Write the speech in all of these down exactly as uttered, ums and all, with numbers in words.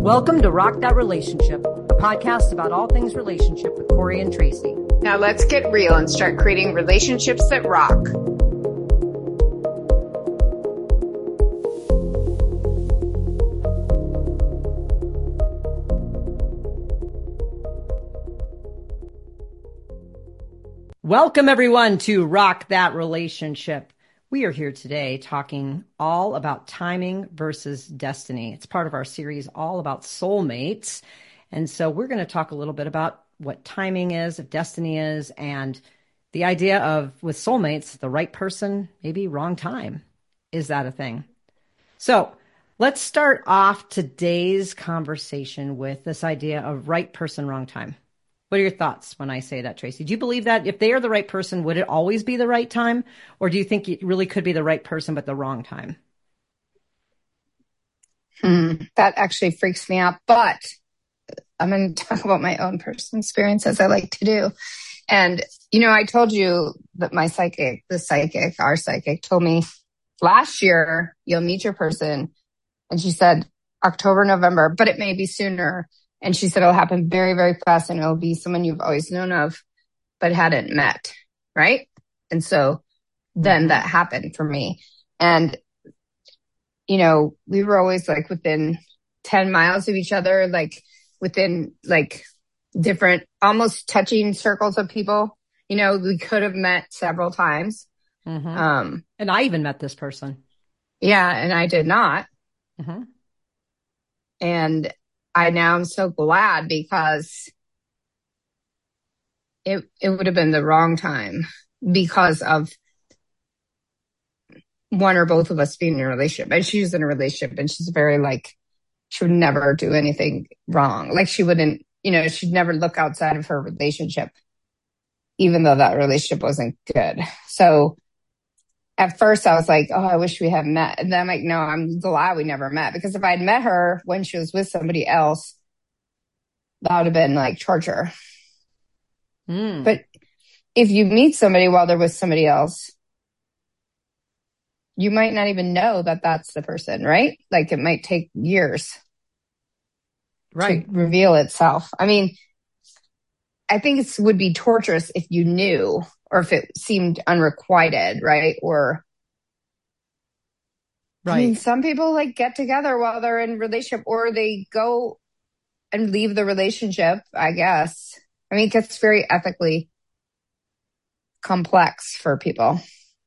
Welcome to Rock That Relationship, a podcast about all things relationship with Corey and Tracy. Now let's get real and start creating relationships that rock. Welcome everyone to Rock That Relationship. We are here today talking all about timing versus destiny. It's part of our series all about soulmates. And so we're going to talk a little bit about what timing is, if destiny is, and the idea of with soulmates, the right person, maybe wrong time. Is that a thing? So let's start off today's conversation with this idea of right person, wrong time. What are your thoughts when I say that, Tracy? Do you believe that if they are the right person, would it always be the right time? Or do you think it really could be the right person, but the wrong time? Hmm, that actually freaks me out. But I'm going to talk about my own personal experience, as I like to do. And, you know, I told you that my psychic, the psychic, our psychic told me last year, you'll meet your person. And she said October, November, but it may be sooner. And she said it'll happen very, very fast and it'll be someone you've always known of, but hadn't met. Right. And so then that happened for me. And, you know, we were always like within ten miles of each other, like within like different, almost touching circles of people. You know, we could have met several times. Mm-hmm. Um, and I even met this person. Yeah. And I did not. Mm-hmm. And I now am so glad because it it would have been the wrong time because of one or both of us being in a relationship. And she was in a relationship and she's very like, she would never do anything wrong. Like she wouldn't, you know, she'd never look outside of her relationship, even though that relationship wasn't good. So at first I was like, oh, I wish we had met. And then I'm like, no, I'm glad we never met because if I'd met her when she was with somebody else, that would have been like torture. Mm. But if you meet somebody while they're with somebody else, you might not even know that that's the person, right? Like it might take years right. to reveal itself. I mean, I think it would be torturous if you knew or if it seemed unrequited, right? Or, right. I mean, some people like get together while they're in a relationship or they go and leave the relationship, I guess. I mean, it gets very ethically complex for people.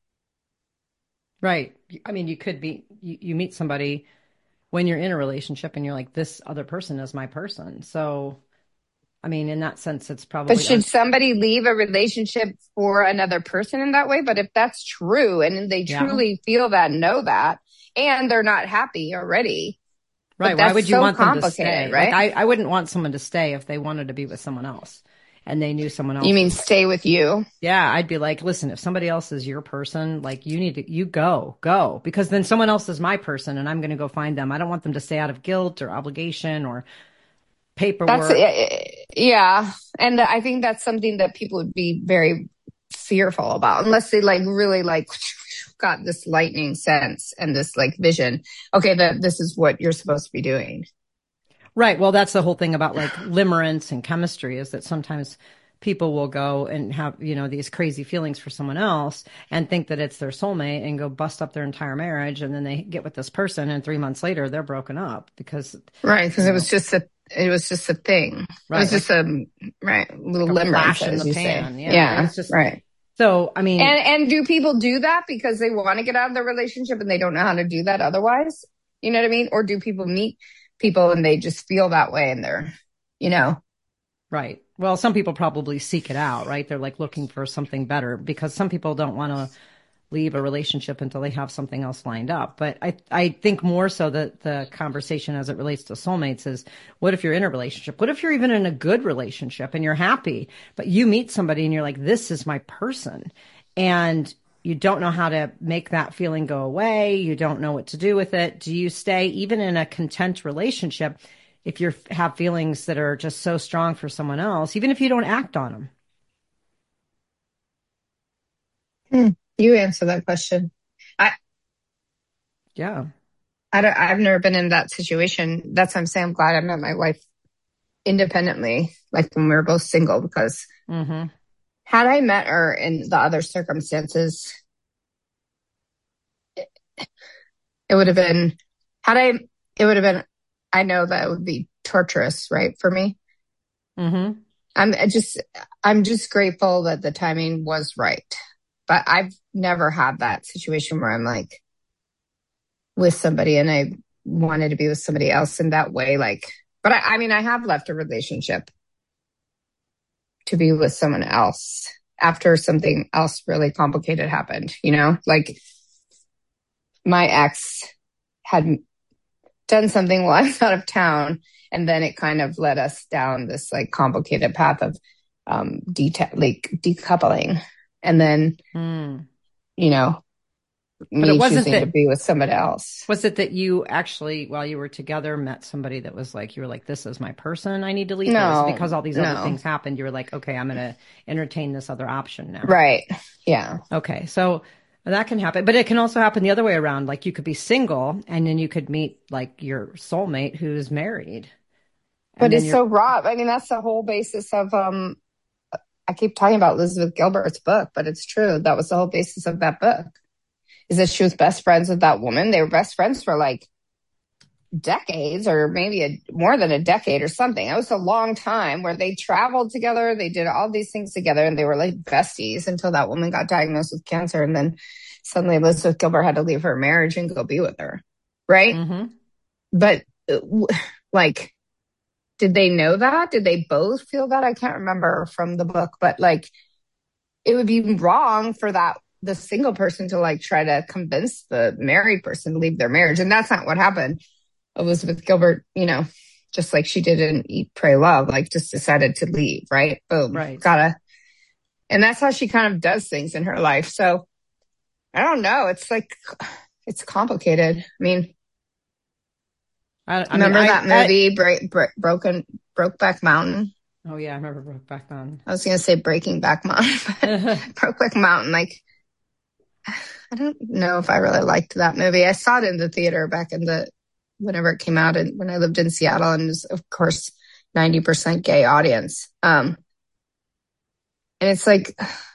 Right. I mean, you could be, you, you meet somebody when you're in a relationship and you're like, this other person is my person. So, I mean, in that sense, it's probably. But should un- somebody leave a relationship for another person in that way? But if that's true and they yeah. truly feel that, know that, and they're not happy already. Right. Why would you so want them to stay? Right? Like, I, I wouldn't want someone to stay if they wanted to be with someone else and they knew someone else. You mean stay with you? Yeah. I'd be like, listen, if somebody else is your person, like you need to, you go, go, because then someone else is my person and I'm going to go find them. I don't want them to stay out of guilt or obligation or paperwork. That's, yeah. And I think that's something that people would be very fearful about unless they like really like got this lightning sense and this like vision. Okay, that this is what you're supposed to be doing. Right. Well, that's the whole thing about like limerence and chemistry is that sometimes people will go and have, you know, these crazy feelings for someone else and think that it's their soulmate and go bust up their entire marriage. And then they get with this person and three months later they're broken up because. Right. Because it was just a, it was just a thing. Right. It was just a, right. Little like limerence flash in the pan. Say. Yeah. yeah it's just, right. So, I mean. And, and do people do that because they want to get out of the relationship and they don't know how to do that otherwise? You know what I mean? Or do people meet people and they just feel that way and they're, you know. Right. Well, some people probably seek it out, right? They're like looking for something better because some people don't want to leave a relationship until they have something else lined up. But I, I think more so that the conversation as it relates to soulmates is what if you're in a relationship? What if you're even in a good relationship and you're happy, but you meet somebody and you're like, this is my person. And you don't know how to make that feeling go away. You don't know what to do with it. Do you stay even in a content relationship if you have feelings that are just so strong for someone else, even if you don't act on them? Hmm. You answer that question. I. Yeah. I don't, I've never been in that situation. That's what I'm saying. I'm glad I met my wife independently, like when we were both single, because Mm-hmm. had I met her in the other circumstances, it, it would have been, had I, it would have been, I know that it would be torturous, right, for me. Mm-hmm. I'm just, I'm just grateful that the timing was right. But I've never had that situation where I'm like with somebody and I wanted to be with somebody else in that way. Like, but I, I mean, I have left a relationship to be with someone else after something else really complicated happened, you know, like my ex had done something while I was out of town. And then it kind of led us down this like complicated path of um, deta- like decoupling. And then, Mm. you know, But it me wasn't choosing to that, be with somebody else. was it that you actually, while you were together, met somebody that was like, you were like, this is my person, I need to leave? Or was it No, because all these other no. things happened, you were like, okay, I'm going to entertain this other option now? Right. Yeah. Okay. So that can happen, but it can also happen the other way around. Like you could be single and then you could meet like your soulmate who's married. And But then it's you're, so raw. I mean, that's the whole basis of, um, I keep talking about Elizabeth Gilbert's book, but it's true. That was the whole basis of that book, is that she was best friends with that woman. They were best friends for like decades or maybe a, more than a decade or something. It was a long time where they traveled together. They did all these things together and they were like besties until that woman got diagnosed with cancer. And then suddenly Elizabeth Gilbert had to leave her marriage and go be with her. Right. mm-hmm. But like, did they know that? Did they both feel that? I can't remember from the book, but like it would be wrong for that the single person to like try to convince the married person to leave their marriage. And that's not what happened. Elizabeth Gilbert, you know, just like she did in Eat, Pray, Love, like just decided to leave, right? Boom. Right. Gotta. And that's how she kind of does things in her life. So I don't know. It's like, it's complicated. I mean, I, I remember mean, I, that movie, Bra- Bra- Broken, Brokeback Mountain? oh yeah, I remember Brokeback Mountain. I was going to say Breaking Back Mountain, but Brokeback Mountain, like, I don't know if I really liked that movie. I saw it in the theater back in the, whenever it came out and when I lived in Seattle, and it was, of course, ninety percent gay audience. Um, and it's like,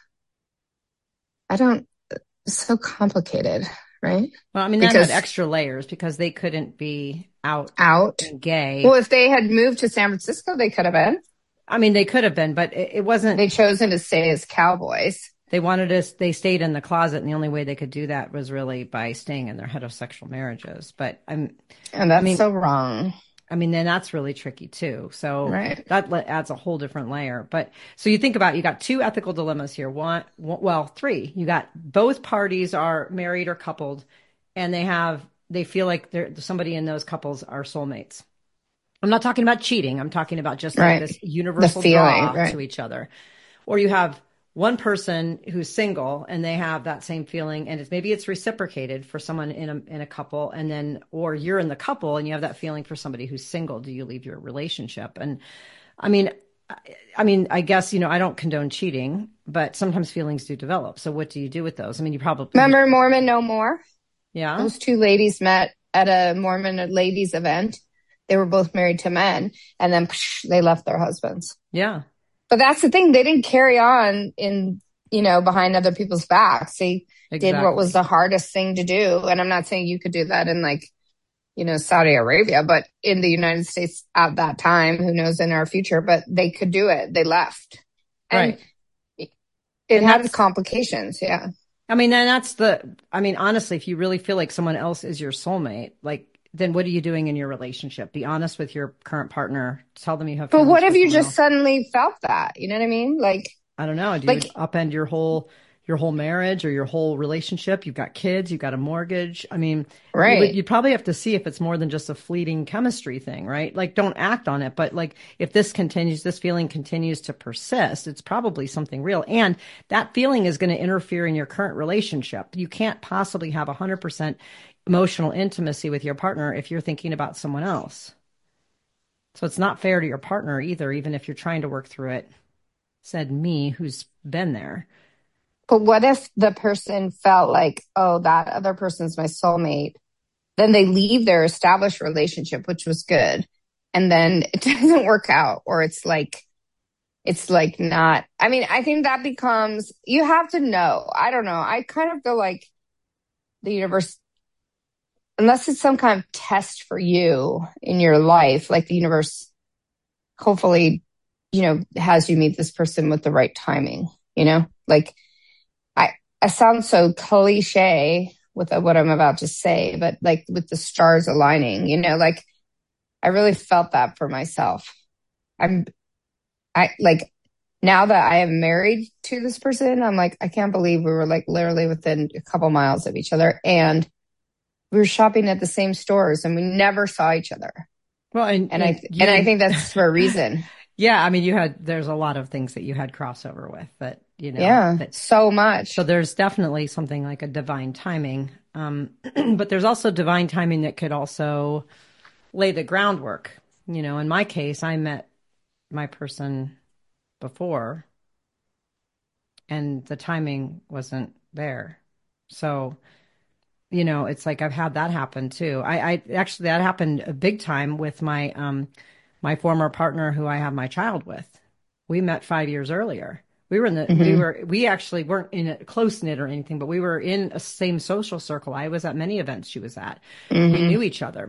I don't, it's so complicated, right? Well, I mean, that Because had extra layers because they couldn't be out out. and gay. Well, if they had moved to San Francisco, they could have been. I mean, they could have been, but it, it wasn't. They chosen to stay as cowboys. They wanted us, they stayed in the closet, and the only way they could do that was really by staying in their heterosexual marriages. But I'm, And that's I mean, so wrong. I mean, then that's really tricky too. So Right. that le- adds a whole different layer. But so you think about, you got two ethical dilemmas here. One, one, well, three. You got both parties are married or coupled, and they have, they feel like they're somebody in those couples are soulmates. I'm not talking about cheating. I'm talking about just like Right. this universal The feeling, draw right. to each other. Or you have one person who's single and they have that same feeling, and it's, maybe it's reciprocated for someone in a in a couple, and then or you're in the couple and you have that feeling for somebody who's single. Do you leave your relationship? And I mean, I, I mean, I guess, you know, I don't condone cheating, but sometimes feelings do develop. So what do you do with those? I mean, you probably Remember Mormon No More? yeah. Those two ladies met at a Mormon ladies event. They were both married to men, and then psh, they left their husbands. Yeah. But that's the thing. They didn't carry on in, you know, behind other people's backs. They Exactly. did what was the hardest thing to do. And I'm not saying you could do that in like, you know, Saudi Arabia, but in the United States at that time, who knows in our future, but they could do it. They left. And right. it, And had that's- complications. Yeah. I mean, then that's the, I mean, honestly, if you really feel like someone else is your soulmate, like, then what are you doing in your relationship? Be honest with your current partner. Tell them you have. But what if for you someone just else. suddenly felt that? You know what I mean? Like, I don't know. Do like- you upend your whole your whole marriage or your whole relationship? You've got kids. You've got a mortgage. I mean, you Right. would, you'd probably have to see if it's more than just a fleeting chemistry thing, right? Like, don't act on it. But like, if this continues, this feeling continues to persist, it's probably something real. And that feeling is going to interfere in your current relationship. You can't possibly have one hundred percent emotional intimacy with your partner if you're thinking about someone else. So it's not fair to your partner either, even if you're trying to work through it. Said me, who's been there. but what if the person felt like, oh, that other person's my soulmate, then they leave their established relationship, which was good. And then it doesn't work out, or it's like, it's like not, I mean, I think that becomes, you have to know. I don't know. I kind of feel like the universe, unless it's some kind of test for you in your life, like the universe hopefully, you know, has you meet this person with the right timing, you know, like I, I sound so cliche with what I'm about to say, but like with the stars aligning, you know, like I really felt that for myself. I'm, I like now that I am married to this person, I'm like, I can't believe we were like literally within a couple miles of each other, and we were shopping at the same stores and we never saw each other. Well, and, and, and I, you, and I think that's for a reason. Yeah. I mean, you had, there's a lot of things that you had crossover with that, you know, yeah, that, so much. So there's definitely something like a divine timing. Um, but there's also divine timing that could also lay the groundwork. You know, in my case, I met my person before and the timing wasn't there. So, you know, it's like I've had that happen too. I, I actually, that happened a big time with my, um, my former partner who I have my child with. We met five years earlier. We were in the, mm-hmm. we were, we actually weren't in a close knit or anything, but we were in a same social circle. I was at many events she was at. Mm-hmm. We knew each other.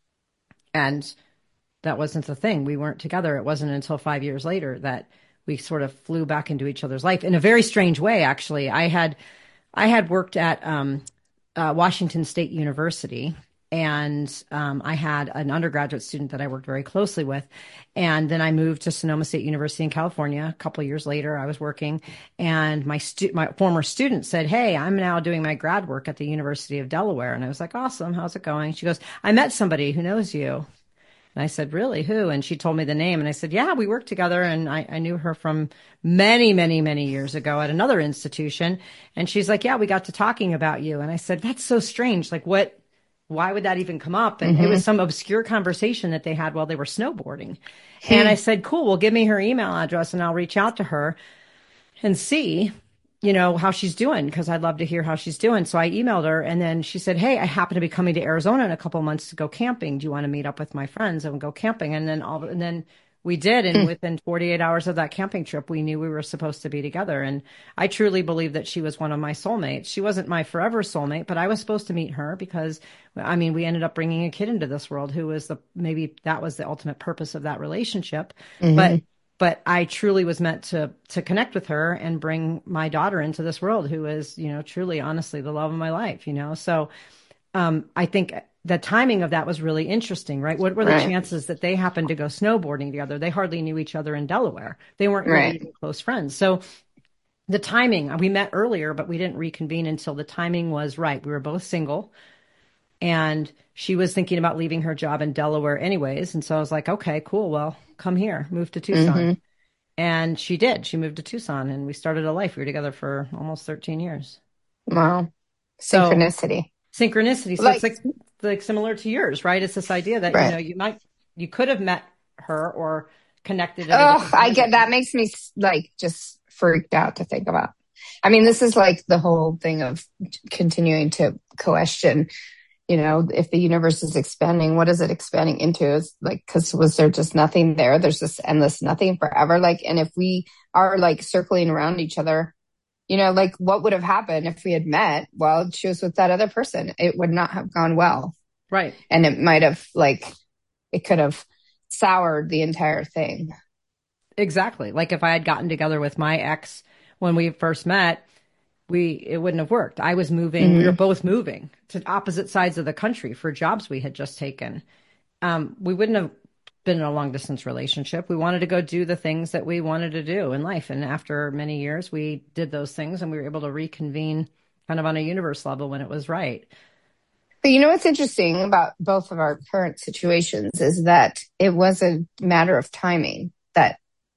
And that wasn't the thing. We weren't together. It wasn't until five years later that we sort of flew back into each other's life in a very strange way. Actually, I had, I had worked at, um, uh, Washington State University. And um, I had an undergraduate student that I worked very closely with. And then I moved to Sonoma State University in California. A couple of years later, I was working. And my stu- my former student said, hey, I'm now doing my grad work at the University of Delaware. And I was like, awesome. How's it going? She goes, I met somebody who knows you. And I said, really? Who? And she told me the name. And I said, yeah, we worked together. And I, I knew her from many, many, many years ago at another institution. And she's like, yeah, we got to talking about you. And I said, that's so strange. Like, what? Why would that even come up? And mm-hmm. it was some obscure conversation that they had while they were snowboarding. Hmm. And I said, cool, well, give me her email address and I'll reach out to her and see, you know, how she's doing, because I'd love to hear how she's doing. So I emailed her, and then she said, hey, I happen to be coming to Arizona in a couple of months to go camping. Do you want to meet up with my friends and go camping? And then all, and then we did. And within forty-eight hours of that camping trip, we knew we were supposed to be together. And I truly believe that she was one of my soulmates. She wasn't my forever soulmate, but I was supposed to meet her because, I mean, we ended up bringing a kid into this world who was the, maybe that was the ultimate purpose of that relationship. Mm-hmm. But, but I truly was meant to, to connect with her and bring my daughter into this world, who is, you know, truly, honestly, the love of my life, you know? So, um, I think the timing of that was really interesting, right? What were the right. chances that they happened to go snowboarding together? They hardly knew each other in Delaware. They weren't really right. even close friends. So the timing, we met earlier, but we didn't reconvene until the timing was right. We were both single, and she was thinking about leaving her job in Delaware anyways. And so I was like, okay, cool. Well, come here, move to Tucson. Mm-hmm. And she did. She moved to Tucson, and we started a life. We were together for almost thirteen years. Wow. Synchronicity. So, synchronicity. So like, it's like, like similar to yours, right? It's this idea that, right. you know, you might, you could have met her or connected. Oh, I get that. Makes me like just freaked out to think about. I mean, this is like the whole thing of continuing to question, you know, if the universe is expanding, what is it expanding into? It's like, cause was there just nothing there? There's this endless nothing forever. Like, and if we are like circling around each other, you know, like what would have happened if we had met while she was with that other person? It would not have gone well. Right. And it might have like, it could have soured the entire thing. Exactly. Like if I had gotten together with my ex when we first met, we, it wouldn't have worked. I was moving. Mm-hmm. We were both moving to opposite sides of the country for jobs we had just taken. Um, we wouldn't have been in a long distance relationship. We wanted to go do the things that we wanted to do in life. And after many years, we did those things, and we were able to reconvene kind of on a universe level when it was right. But you know what's interesting about both of our current situations is that it was a matter of timing. That,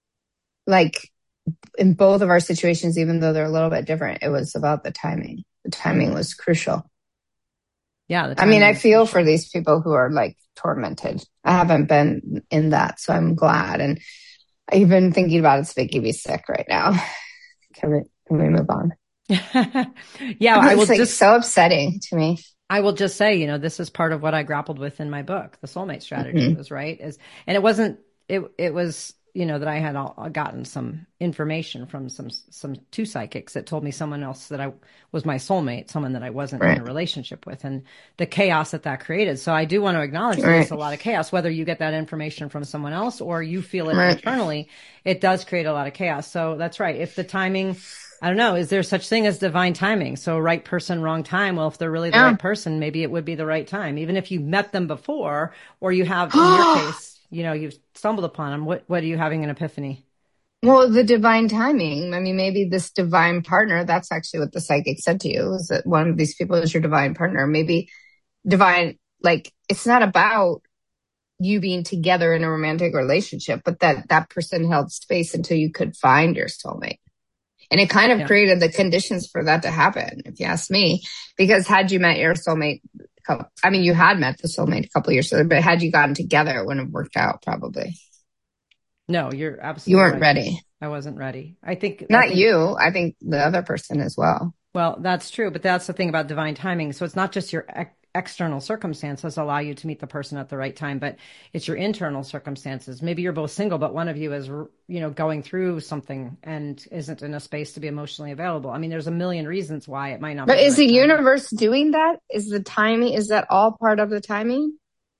like, in both of our situations, even though they're a little bit different, it was about the timing. The timing was crucial. Yeah. I mean, I feel crucial for these people who are like tormented. I haven't been in that, so I'm glad. And I've been thinking about it's making me sick right now. Can we, can we move on? Yeah, I will it's like just so upsetting to me. I will just say, you know, this is part of what I grappled with in my book, The Soulmate Strategy, Mm-hmm. was right is, and it wasn't, it, it was, you know, that I had all, gotten some information from some, some two psychics that told me someone else that I was my soulmate, someone that I wasn't in a Right. relationship with, and the chaos that that created. So I do want to acknowledge there's Right. a lot of chaos, whether you get that information from someone else or you feel it Right. internally, it does create a lot of chaos. So that's right. If the timing, I don't know, is there such thing as divine timing? So right person, wrong time. Well, if they're really the Yeah. right person, maybe it would be the right time. Even if you met them before, or you have, in your case, you know, you've stumbled upon them. What, what are you having an epiphany? Well, the divine timing. I mean, maybe this divine partner, that's actually what the psychic said to you, is that one of these people is your divine partner. Maybe divine, like, it's not about you being together in a romantic relationship, but that that person held space until you could find your soulmate. And it kind of Yeah. created the conditions for that to happen, if you ask me, because had you met your soulmate, I mean, you had met the soulmate a couple of years ago, but had you gotten together, it wouldn't have worked out probably. No, you're absolutely You weren't right. ready. I wasn't ready. I think Not I think, you. I think the other person as well. well, that's true, but that's the thing about divine timing. So it's not just your ex- external circumstances allow you to meet the person at the right time, but it's your internal circumstances. Maybe you're both single, but one of you is, you know, going through something and isn't in a space to be emotionally available. I mean, there's a million reasons why it might not But be the is right the time. universe doing that? Is the timing, is that all part of the timing?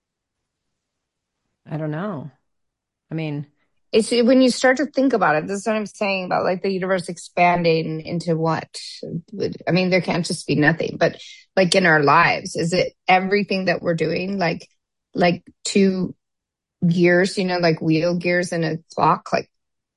I don't know. I mean, It's when you start to think about it, this is what I'm saying about like the universe expanding into what? I mean, there can't just be nothing, but like in our lives, is it everything that we're doing? Like, like two gears, you know, like wheel gears in a clock, like,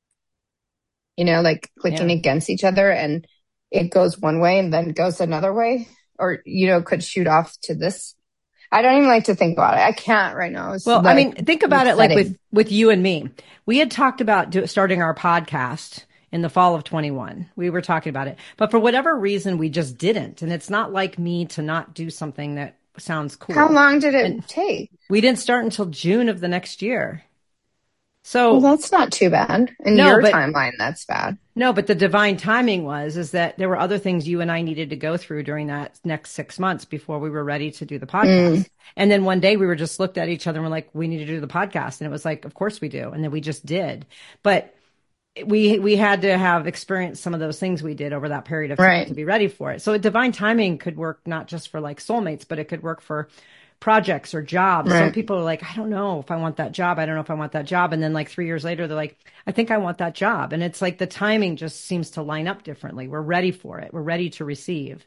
you know, like clicking yeah. against each other and it goes one way and then goes another way, or, you know, could shoot off to this. I don't even like to think about it. I can't right now. It's Well, I like mean, think about it like upsetting. with, with you and me. We had talked about do, starting our podcast in the fall of twenty-one. We were talking about it, but for whatever reason, we just didn't. And it's not like me to not do something that sounds cool. How long did it And take? we didn't start until June of the next year. Well, So that's not too bad. In no, your but timeline, that's bad. no, but the divine timing was, is that there were other things you and I needed to go through during that next six months before we were ready to do the podcast. Mm. And then one day we were just looked at each other and we're like, we need to do the podcast. And it was like, of course we do. And then we just did. But we, we had to have experienced some of those things we did over that period of time Right. to be ready for it. So divine timing could work not just for like soulmates, but it could work for projects or jobs. Some Right. people are like, I don't know if I want that job. I don't know if I want that job. And then like three years later, they're like, I think I want that job. And it's like the timing just seems to line up differently. We're ready for it. We're ready to receive.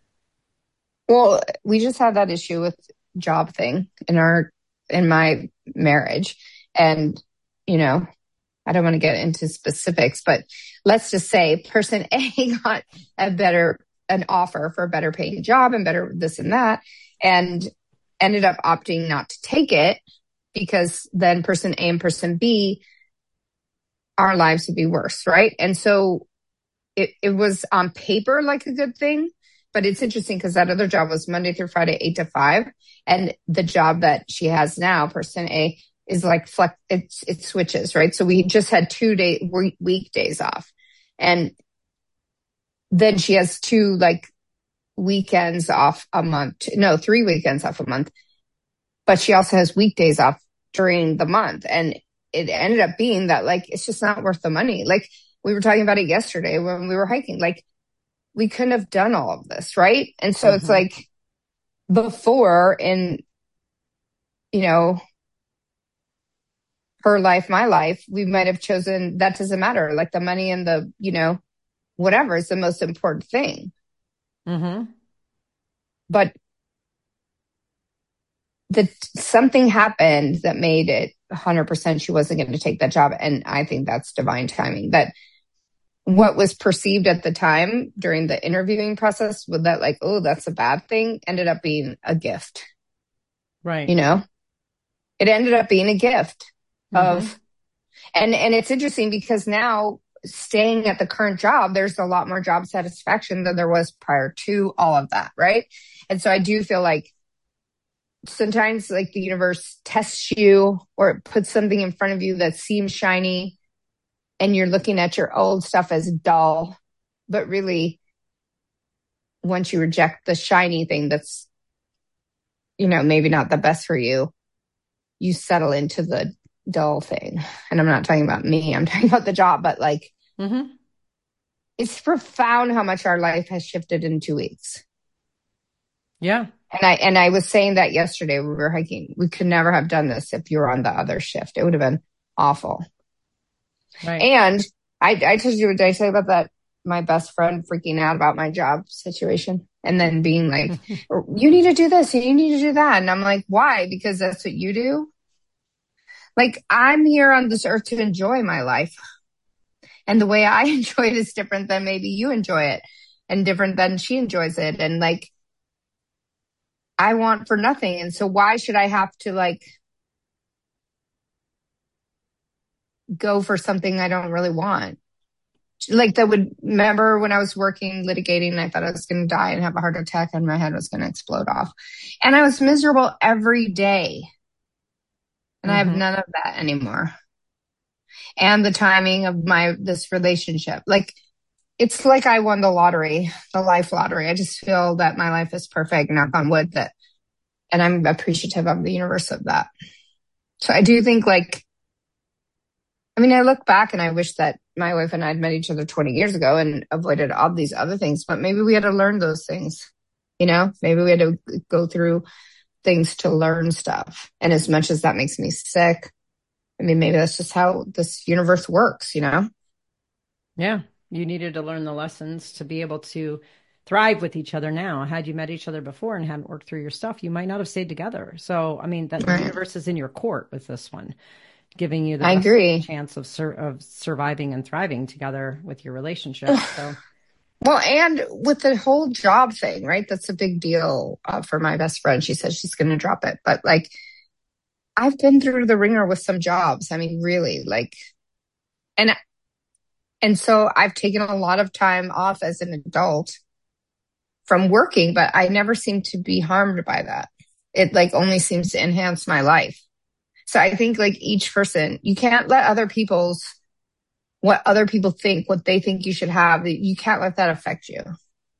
Well, we just had that issue with job thing in our, in my marriage. And, you know, I don't want to get into specifics, but let's just say person A got a better, an offer for a better paying job and better this and that, and ended up opting not to take it because then person A and person B, our lives would be worse, right? And so it, it was on paper like a good thing, but it's interesting because that other job was Monday through Friday, eight to five. And the job that she has now, person A, is like flex, it's, it switches, right? So we just had two day weekdays off. And then she has two like weekends off a month. No, three weekends off a month. But she also has weekdays off during the month. And it ended up being that like, it's just not worth the money. Like we were talking about it yesterday when we were hiking, like we couldn't have done all of this, right? And so mm-hmm. It's like before in, you know, her life, my life, we might have chosen that doesn't matter. Like the money and the, you know, whatever is the most important thing. Mm-hmm. But the, something happened that made it one hundred percent she wasn't going to take that job. And I think that's divine timing. That what was perceived at the time during the interviewing process was that like, oh, that's a bad thing, ended up being a gift. Right. You know, it ended up being a gift. Mm-hmm. Of, and, and it's interesting because now staying at the current job, there's a lot more job satisfaction than there was prior to all of that. Right. And so I do feel like sometimes like the universe tests you or it puts something in front of you that seems shiny and you're looking at your old stuff as dull, but really once you reject the shiny thing that's you know, maybe not the best for you, you settle into the dull thing. And I'm not talking about me, I'm talking about the job, but like, Mm-hmm. it's profound how much our life has shifted in two weeks. Yeah. And I, and I was saying that yesterday, we were hiking. We could never have done this if you were on the other shift. It would have been awful. Right. And I, I told you, did I say about that? My best friend freaking out about my job situation and then being like, you need to do this and you need to do that. And I'm like, why? Because that's what you do. Like, I'm here on this earth to enjoy my life. And the way I enjoy it is different than maybe you enjoy it and different than she enjoys it. And like, I want for nothing. And so why should I have to like go for something I don't really want? Like that would, remember when I was working litigating, I thought I was going to die and have a heart attack and my head was going to explode off. And I was miserable every day. And mm-hmm. I have none of that anymore. And the timing of my, this relationship, like, it's like I won the lottery, the life lottery. I just feel that my life is perfect, knock on wood, that, and I'm appreciative of the universe of that. So I do think like, I mean, I look back and I wish that my wife and I had met each other twenty years ago and avoided all these other things, but maybe we had to learn those things, you know, maybe we had to go through things to learn stuff. And as much as that makes me sick, I mean, maybe that's just how this universe works, you know? Yeah. You needed to learn the lessons to be able to thrive with each other now. Had you met each other before and hadn't worked through your stuff, you might not have stayed together. So, I mean, that right. The universe is in your court with this one, giving you the I best agree. chance of sur- of surviving and thriving together with your relationship. So, well, and with the whole job thing, right? That's a big deal uh, for my best friend. She says she's going to drop it, but like, I've been through the ringer with some jobs. I mean, really, like, and and so I've taken a lot of time off as an adult from working, but I never seem to be harmed by that. It like only seems to enhance my life. So I think like each person, you can't let other people's, what other people think, what they think you should have, you can't let that affect you.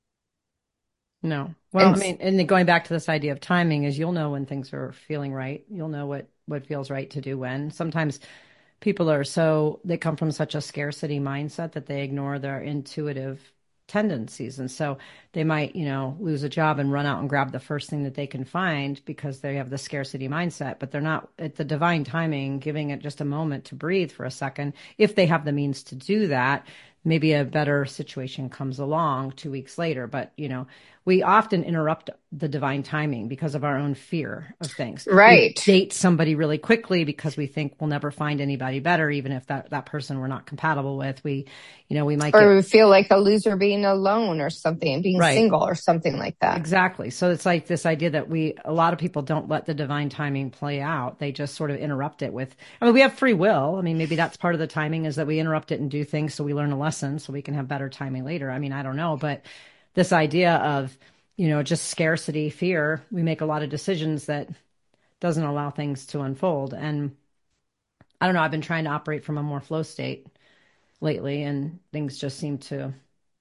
No. Well, and, I mean, and then going back to this idea of timing is you'll know when things are feeling right. You'll know what, what feels right to do when. Sometimes people are so, they come from such a scarcity mindset that they ignore their intuitive tendencies. And so they might, you know, lose a job and run out and grab the first thing that they can find because they have the scarcity mindset, but they're not at the divine timing, giving it just a moment to breathe for a second. If they have the means to do that, maybe a better situation comes along two weeks later. But, you know, we often interrupt the divine timing because of our own fear of things. Right. We date somebody really quickly because we think we'll never find anybody better, even if that, that person we're not compatible with. We, you know, we might or get, we feel like a loser being alone or something, being right. single or something like that. Exactly. So it's like this idea that we, a lot of people don't let the divine timing play out. They just sort of interrupt it with, I mean, we have free will. I mean, maybe that's part of the timing is that we interrupt it and do things so we learn a lesson so we can have better timing later. I mean, I don't know, but this idea of, you know, just scarcity, fear, we make a lot of decisions that doesn't allow things to unfold. And I don't know, I've been trying to operate from a more flow state lately and things just seem to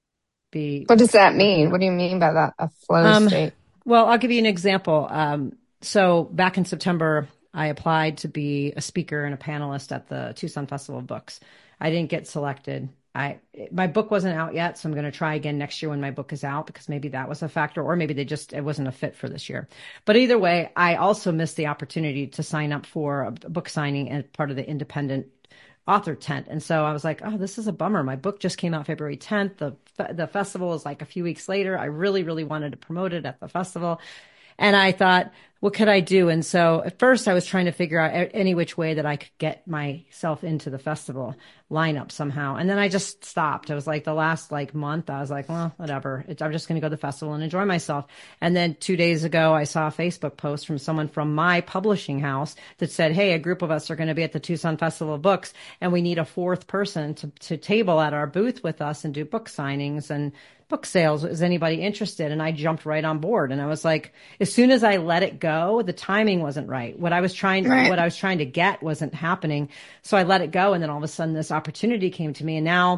be. What does that mean? What do you mean by that? A flow um, state? Well, I'll give you an example. Um, so back in September, I applied to be a speaker and a panelist at the Tucson Festival of Books. I didn't get selected. I, my book wasn't out yet, so I'm going to try again next year when my book is out because maybe that was a factor, or maybe they just, it wasn't a fit for this year. But either way, I also missed the opportunity to sign up for a book signing as part of the independent author tent. And so I was like, oh, this is a bummer. My book just came out February tenth. The, the festival is like a few weeks later. I really, really wanted to promote it at the festival. And I thought, what could I do? And so at first I was trying to figure out any which way that I could get myself into the festival lineup somehow. And then I just stopped. It was like the last like month. I was like, well, whatever. It's, I'm just going to go to the festival and enjoy myself. And then two days ago, I saw a Facebook post from someone from my publishing house that said, hey, a group of us are going to be at the Tucson Festival of Books and we need a fourth person to, to table at our booth with us and do book signings and book sales. Is anybody interested? And I jumped right on board. And I was like, as soon as I let it go, the timing wasn't right. What I was trying, right. what I was trying to get wasn't happening. So I let it go. And then all of a sudden this opportunity came to me. And now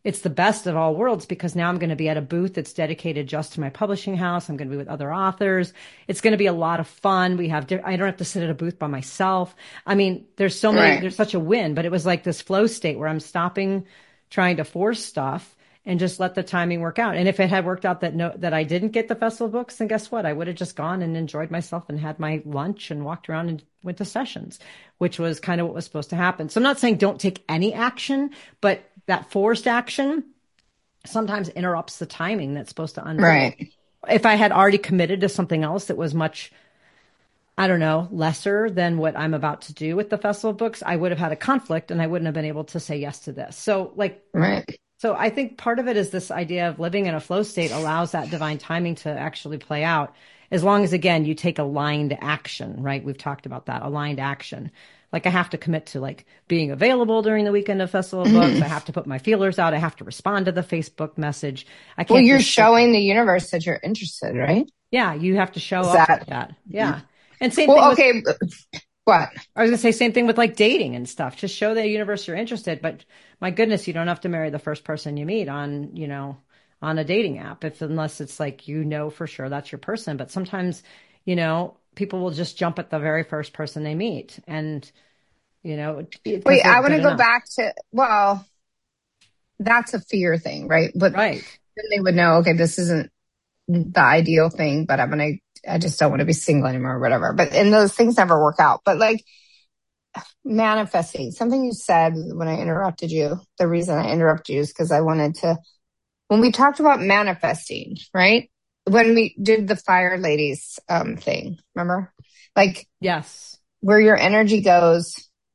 it's the best of all worlds because now I'm going to be at a booth that's dedicated just to my publishing house. I'm going to be with other authors. It's going to be a lot of fun. We have, I don't have to sit at a booth by myself. I mean, there's so many, Right. there's such a win, but it was like this flow state where I'm stopping trying to force stuff and just let the timing work out. And if it had worked out that no, that I didn't get the festival of books, then guess what? I would have just gone and enjoyed myself and had my lunch and walked around and went to sessions, which was kind of what was supposed to happen. So I'm not saying don't take any action, but that forced action sometimes interrupts the timing that's supposed to unfold. Right. If I had already committed to something else that was much, I don't know, lesser than what I'm about to do with the festival of books, I would have had a conflict and I wouldn't have been able to say yes to this. So like, Right. So I think part of it is this idea of living in a flow state allows that divine timing to actually play out. As long as, again, you take aligned action, right? We've talked about that, aligned action. Like I have to commit to like being available during the weekend of Festival of Books. I have to put my feelers out. I have to respond to the Facebook message. I can't. Well, you're just- showing the universe that you're interested, right? Yeah, you have to show Is up that- with that. Yeah. And same thing Well, with, okay. What? I was gonna say same thing with like dating and stuff. Just show the universe you're interested. But my goodness, you don't have to marry the first person you meet on, you know, on a dating app, if unless it's like you know for sure that's your person. But sometimes, you know, people will just jump at the very first person they meet, and you know. Wait, I want to go back to well, that's a fear thing, right? But right. then they would know, okay, this isn't the ideal thing, but I'm gonna. I just don't want to be single anymore or whatever. But, and those things never work out. But like manifesting, something you said when I interrupted you, the reason I interrupted you is because I wanted to, when we talked about manifesting, right? When we did the Fire Ladies um, thing, remember? Like, yes, where your energy goes,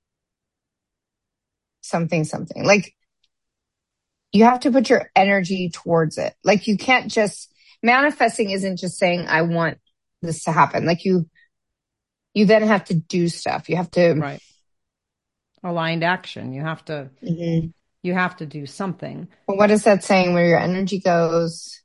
something, something. Like, you have to put your energy towards it. Like, you can't just, manifesting isn't just saying, I want this to happen. Like you, you then have to do stuff. You have to, right. Aligned action. You have to, mm-hmm. you have to do something. Well, what is that saying? Where your energy goes,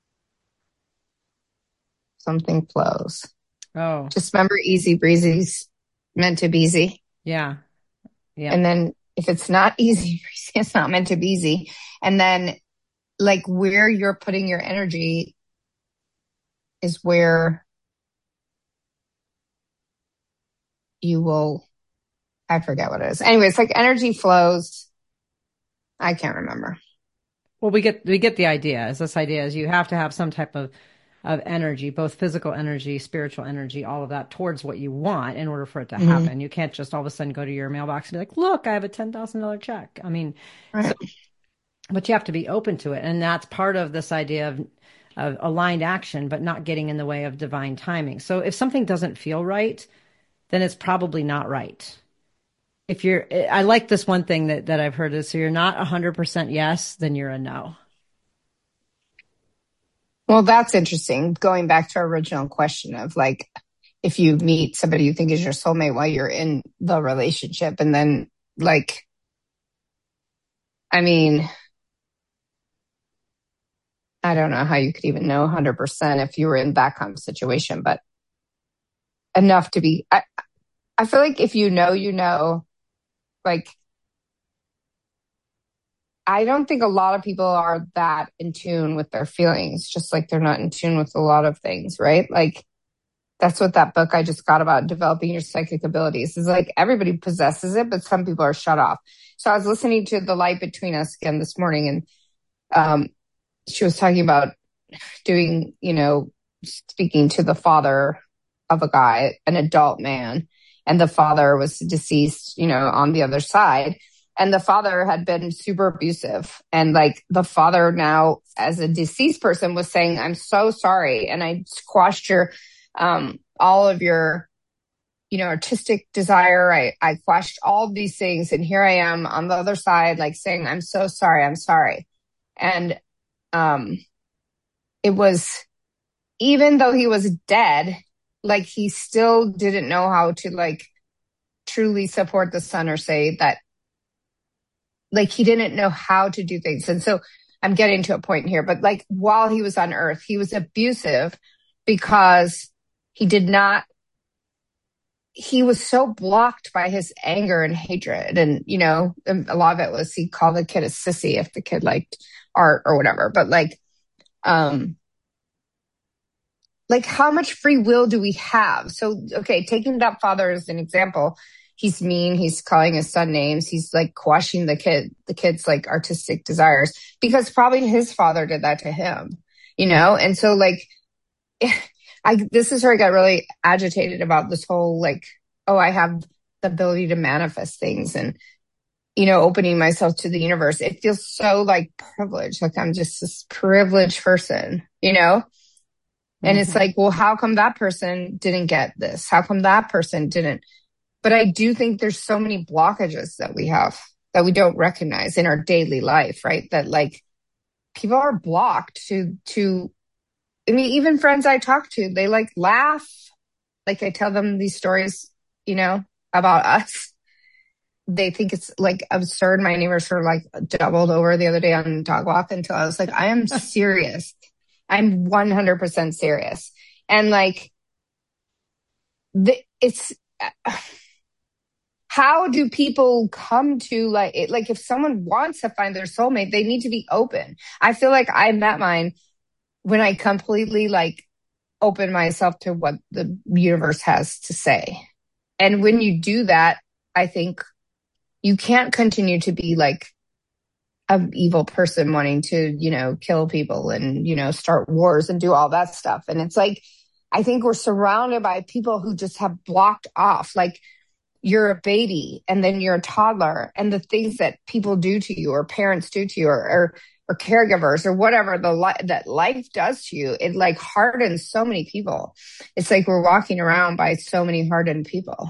something flows. Oh, just remember easy breezy's meant to be easy. Yeah. Yeah. And then if it's not easy breezy, it's not meant to be easy. And then like where you're putting your energy is where you will, I forget what it is. Anyway, it's like energy flows. I can't remember. Well, we get, we get the idea. Is this idea is you have to have some type of, of energy, both physical energy, spiritual energy, all of that towards what you want in order for it to Mm-hmm. happen. You can't just all of a sudden go to your mailbox and be like, look, I have a ten thousand dollars check. I mean, Right. so, but you have to be open to it. And that's part of this idea of, of aligned action, but not getting in the way of divine timing. So if something doesn't feel right, then it's probably not right. If you're, I like this one thing that, that I've heard is, so you're not a hundred percent yes, then you're a no. Well, that's interesting. Going back to our original question of like, if you meet somebody you think is your soulmate while you're in the relationship, and then like, I mean, I don't know how you could even know one hundred percent if you were in that kind of situation, but enough to be, I, I feel like if you know, you know, like, I don't think a lot of people are that in tune with their feelings, just like they're not in tune with a lot of things, right? Like, that's what that book I just got about developing your psychic abilities is like everybody possesses it, but some people are shut off. So I was listening to The Light Between Us again this morning, and um, she was talking about doing, you know, speaking to the father of a guy, an adult man, and the father was deceased, you know, on the other side. And the father had been super abusive. And like the father now, as a deceased person, was saying, I'm so sorry. And I squashed your, um, all of your, you know, artistic desire. I, I quashed all these things. And here I am on the other side, like saying, I'm so sorry. I'm sorry. And, um, it was, even though he was dead, like he still didn't know how to like truly support the son or say that, like he didn't know how to do things. And so I'm getting to a point here, but like while he was on earth, he was abusive because he did not, he was so blocked by his anger and hatred. And, you know, a lot of it was he called the kid a sissy if the kid liked art or whatever. But like, um, like how much free will do we have? So, okay, taking that father as an example, he's mean. He's calling his son names. He's like quashing the kid, the kid's like artistic desires because probably his father did that to him, you know? And so like, I, this is where I got really agitated about this whole like, oh, I have the ability to manifest things and, you know, opening myself to the universe. It feels so like privileged. Like I'm just this privileged person, you know? And mm-hmm. It's like, well, how come that person didn't get this? How come that person didn't? But I do think there's so many blockages that we have that we don't recognize in our daily life, right? That like people are blocked to, to, I mean, even friends I talk to, they like laugh. Like I tell them these stories, you know, about us. They think it's like absurd. My neighbors sort of like doubled over the other day on dog walk until I was like, I am serious. I'm one hundred percent serious. And like, the, it's, uh, how do people come to like, it, like if someone wants to find their soulmate, they need to be open. I feel like I met mine when I completely like open myself to what the universe has to say. And when you do that, I think you can't continue to be like an evil person wanting to, you know, kill people and, you know, start wars and do all that stuff. And it's like, I think we're surrounded by people who just have blocked off, like you're a baby and then you're a toddler and the things that people do to you or parents do to you or, or or caregivers or whatever the li- that life does to you, it like hardens so many people. It's like we're walking around by so many hardened people.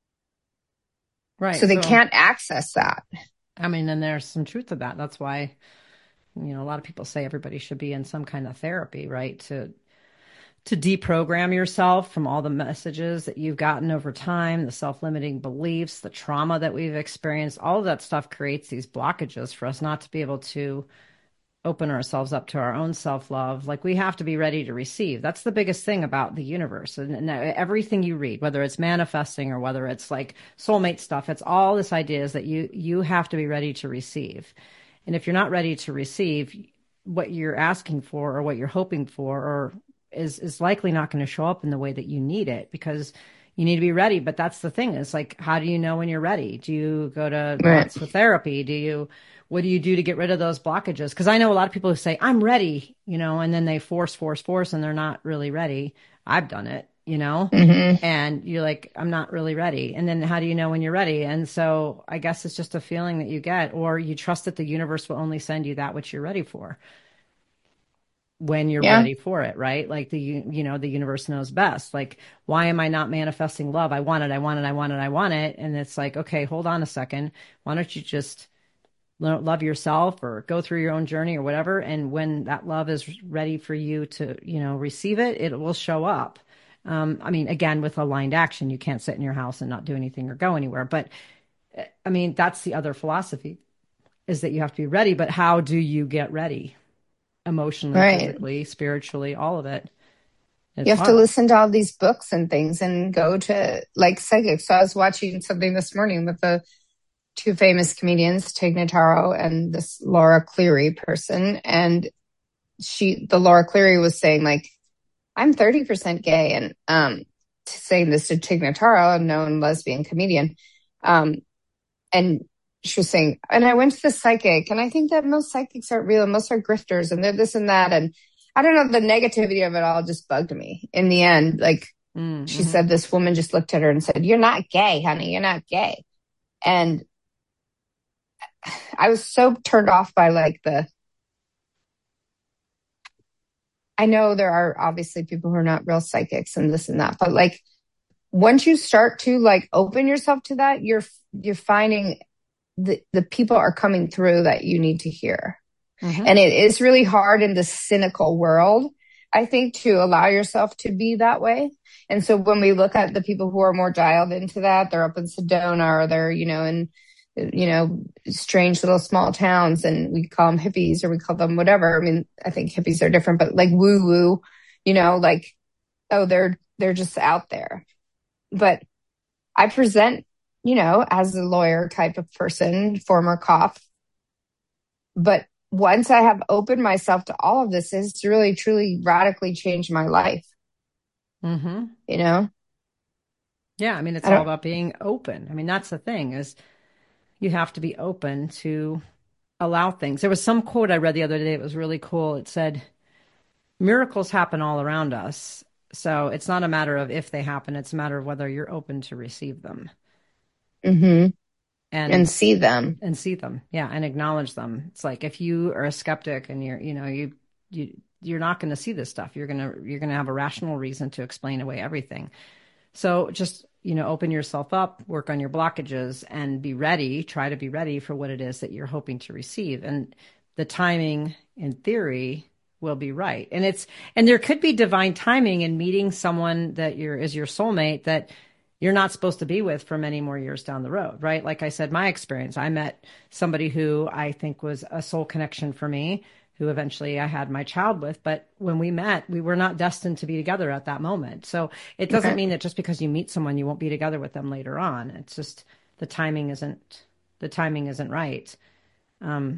Right. So they so, can't access that. I mean, and there's some truth to that. That's why, you know, a lot of people say everybody should be in some kind of therapy, right? To, to deprogram yourself from all the messages that you've gotten over time, the self-limiting beliefs, the trauma that we've experienced, all of that stuff creates these blockages for us not to be able to open ourselves up to our own self-love. Like we have to be ready to receive. That's the biggest thing about the universe. And, and everything you read, whether it's manifesting or whether it's like soulmate stuff, it's all this idea is that you, you have to be ready to receive. And if you're not ready to receive, what you're asking for or what you're hoping for or is, is likely not going to show up in the way that you need it because you need to be ready. But that's the thing is like, how do you know when you're ready? Do you go to right. to therapy? Do you, what do you do to get rid of those blockages? Because I know a lot of people who say, I'm ready, you know, and then they force, force, force, and they're not really ready. I've done it, you know, mm-hmm. and you're like, I'm not really ready. And then how do you know when you're ready? And so I guess it's just a feeling that you get, or you trust that the universe will only send you that which you're ready for when you're yeah. ready for it, right? Like the, you know, the universe knows best. Like, why am I not manifesting love? I want it, I want it, I want it, I want it. And it's like, okay, hold on a second. Why don't you just love yourself or go through your own journey or whatever. And when that love is ready for you to, you know, receive it, it will show up. Um, I mean, again, with aligned action, you can't sit in your house and not do anything or go anywhere. But I mean, that's the other philosophy is that you have to be ready, but how do you get ready? Emotionally, right. physically, spiritually, all of it. It's you have hard. to listen to all these books and things and go to like psychics. So I was watching something this morning with the two famous comedians, Tig Notaro and this Laura Cleary person. And she, the Laura Cleary was saying like, I'm thirty percent gay. And, um, saying this to Tig Notaro, a known lesbian comedian. Um, and she was saying, and I went to the psychic and I think that most psychics aren't real. Most are grifters and they're this and that. And I don't know, the negativity of it all just bugged me in the end. Like mm-hmm. she said, this woman just looked at her and said, you're not gay, honey. You're not gay. And I was so turned off by like the, I know there are obviously people who are not real psychics and this and that, but like once you start to like open yourself to that, you're, you're finding the, the people are coming through that you need to hear. Mm-hmm. And it is really hard in this cynical world, I think, to allow yourself to be that way. And so when we look at the people who are more dialed into that, they're up in Sedona or they're, you know, in, you know, strange little small towns and we call them hippies or we call them whatever. I mean, I think hippies are different, but like woo woo, you know, like, oh, they're, they're just out there. But I present, you know, as a lawyer type of person, former cop. But once I have opened myself to all of this, it's really, truly radically changed my life. Mm-hmm. You know? Yeah. I mean, it's I all don't, about being open. I mean, that's the thing is you have to be open to allow things. There was some quote I read the other day. It was really cool. It said, miracles happen all around us. So it's not a matter of if they happen. It's a matter of whether you're open to receive them hmm and and, see them. and see them. Yeah. And acknowledge them. It's like, if you are a skeptic and you're, you know, you, you, you're not going to see this stuff. You're going to, you're going to have a rational reason to explain away everything. So just, you know, open yourself up, work on your blockages and be ready, try to be ready for what it is that you're hoping to receive. And the timing in theory will be right. And it's, and there could be divine timing in meeting someone that you're, is your soulmate that you're not supposed to be with for many more years down the road, right? Like I said, my experience, I met somebody who I think was a soul connection for me, who eventually I had my child with. But when we met, we were not destined to be together at that moment. So it doesn't Okay. mean that just because you meet someone, you won't be together with them later on. It's just the timing isn't, the timing isn't right. Um,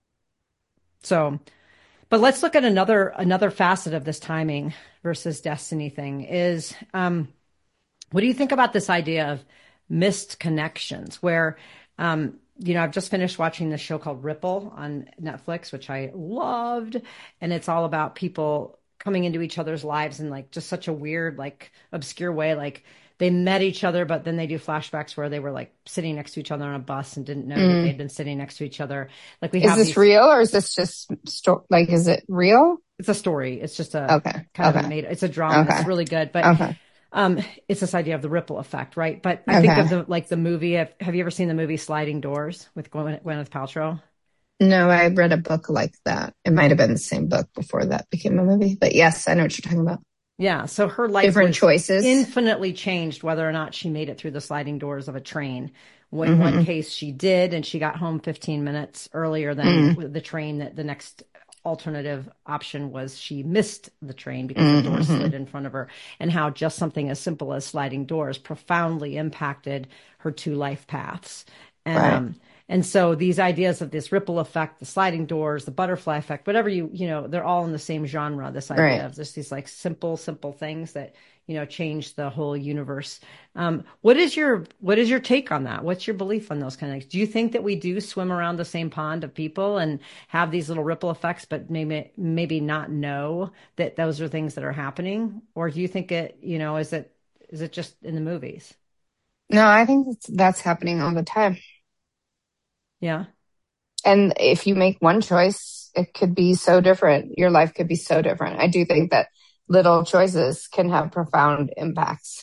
so, but let's look at another, another facet of this timing versus destiny thing is, um, what do you think about this idea of missed connections where, um, you know, I've just finished watching this show called Ripple on Netflix, which I loved. And it's all about people coming into each other's lives in like just such a weird, like obscure way. Like they met each other, but then they do flashbacks where they were like sitting next to each other on a bus and didn't know that Mm. they'd been sitting next to each other. Like we Is have this these, real or is this just sto- like, is it real? it's a story. It's just a Okay. kind of a Okay. made, it's a drama. It's Okay. really good, but Okay. Um, it's this idea of the ripple effect, right? But I think of Okay. the like the movie. Have, have you ever seen the movie Sliding Doors with Gwyneth, Gwyneth Paltrow? No, I read a book like that. It might have been the same book before that became a movie, but yes, I know what you're talking about. Yeah. So her life Different was choices. infinitely changed whether or not she made it through the sliding doors of a train. In one Mm-hmm. case, she did, and she got home fifteen minutes earlier than Mm-hmm. the train that the next alternative option was she missed the train because the door Mm-hmm. slid in front of her, and how just something as simple as sliding doors profoundly impacted her two life paths. And Right. um and so these ideas of this ripple effect, the sliding doors, the butterfly effect, whatever you, you know, they're all in the same genre, this idea Right. of just these like simple, simple things that, you know, change the whole universe. Um, what is your, what is your take on that? What's your belief on those kind of things? Do you think that we do swim around the same pond of people and have these little ripple effects, but maybe, maybe not know that those are things that are happening? Or do you think it, you know, is it, is it just in the movies? No, I think that's, that's happening all the time. Yeah. And if you make one choice, it could be so different. Your life could be so different. I do think that little choices can have profound impacts.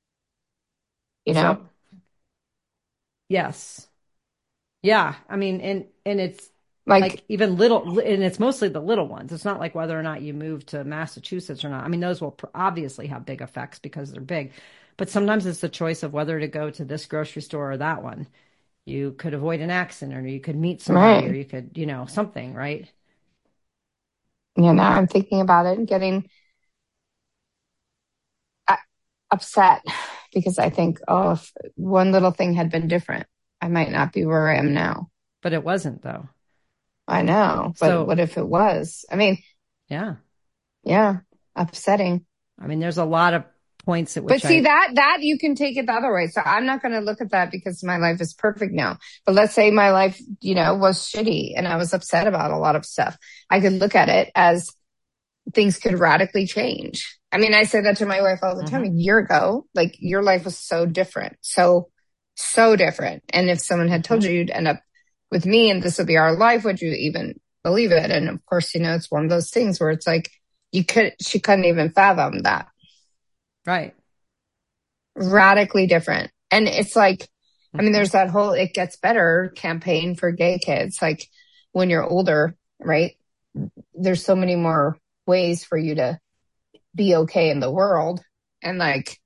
You know? So, yes. Yeah. I mean, and, and it's, like Like, even little, and it's mostly the little ones. It's not like whether or not you move to Massachusetts or not. I mean, those will pr- obviously have big effects because they're big, but sometimes it's the choice of whether to go to this grocery store or that one. You could avoid an accident, or you could meet somebody, or right. you could, you know, something, right? Yeah, now I'm thinking about it and getting uh, upset because I think, oh, if one little thing had been different, I might not be where I am now. But it wasn't though. I know, but So, what if it was? I mean, yeah. yeah, upsetting. I mean, there's a lot of points at But which see I, that that you can take it the other way. So I'm not going to look at that because my life is perfect now. But let's say my life, you know, was shitty and I was upset about a lot of stuff. I could look at it as things could radically change. I mean, I say that to my wife all the time. Mhm. A year ago, like your life was so different, so so different. And if someone had told Mhm. you you'd end up with me and this would be our life, would you even believe it? And of course, you know, it's one of those things where it's like you could, she couldn't even fathom that. Right. Radically different. And it's like, I mean, Mhm. there's that whole It Gets Better campaign for gay kids. Like when you're older, right? There's so many more ways for you to be okay in the world. And like,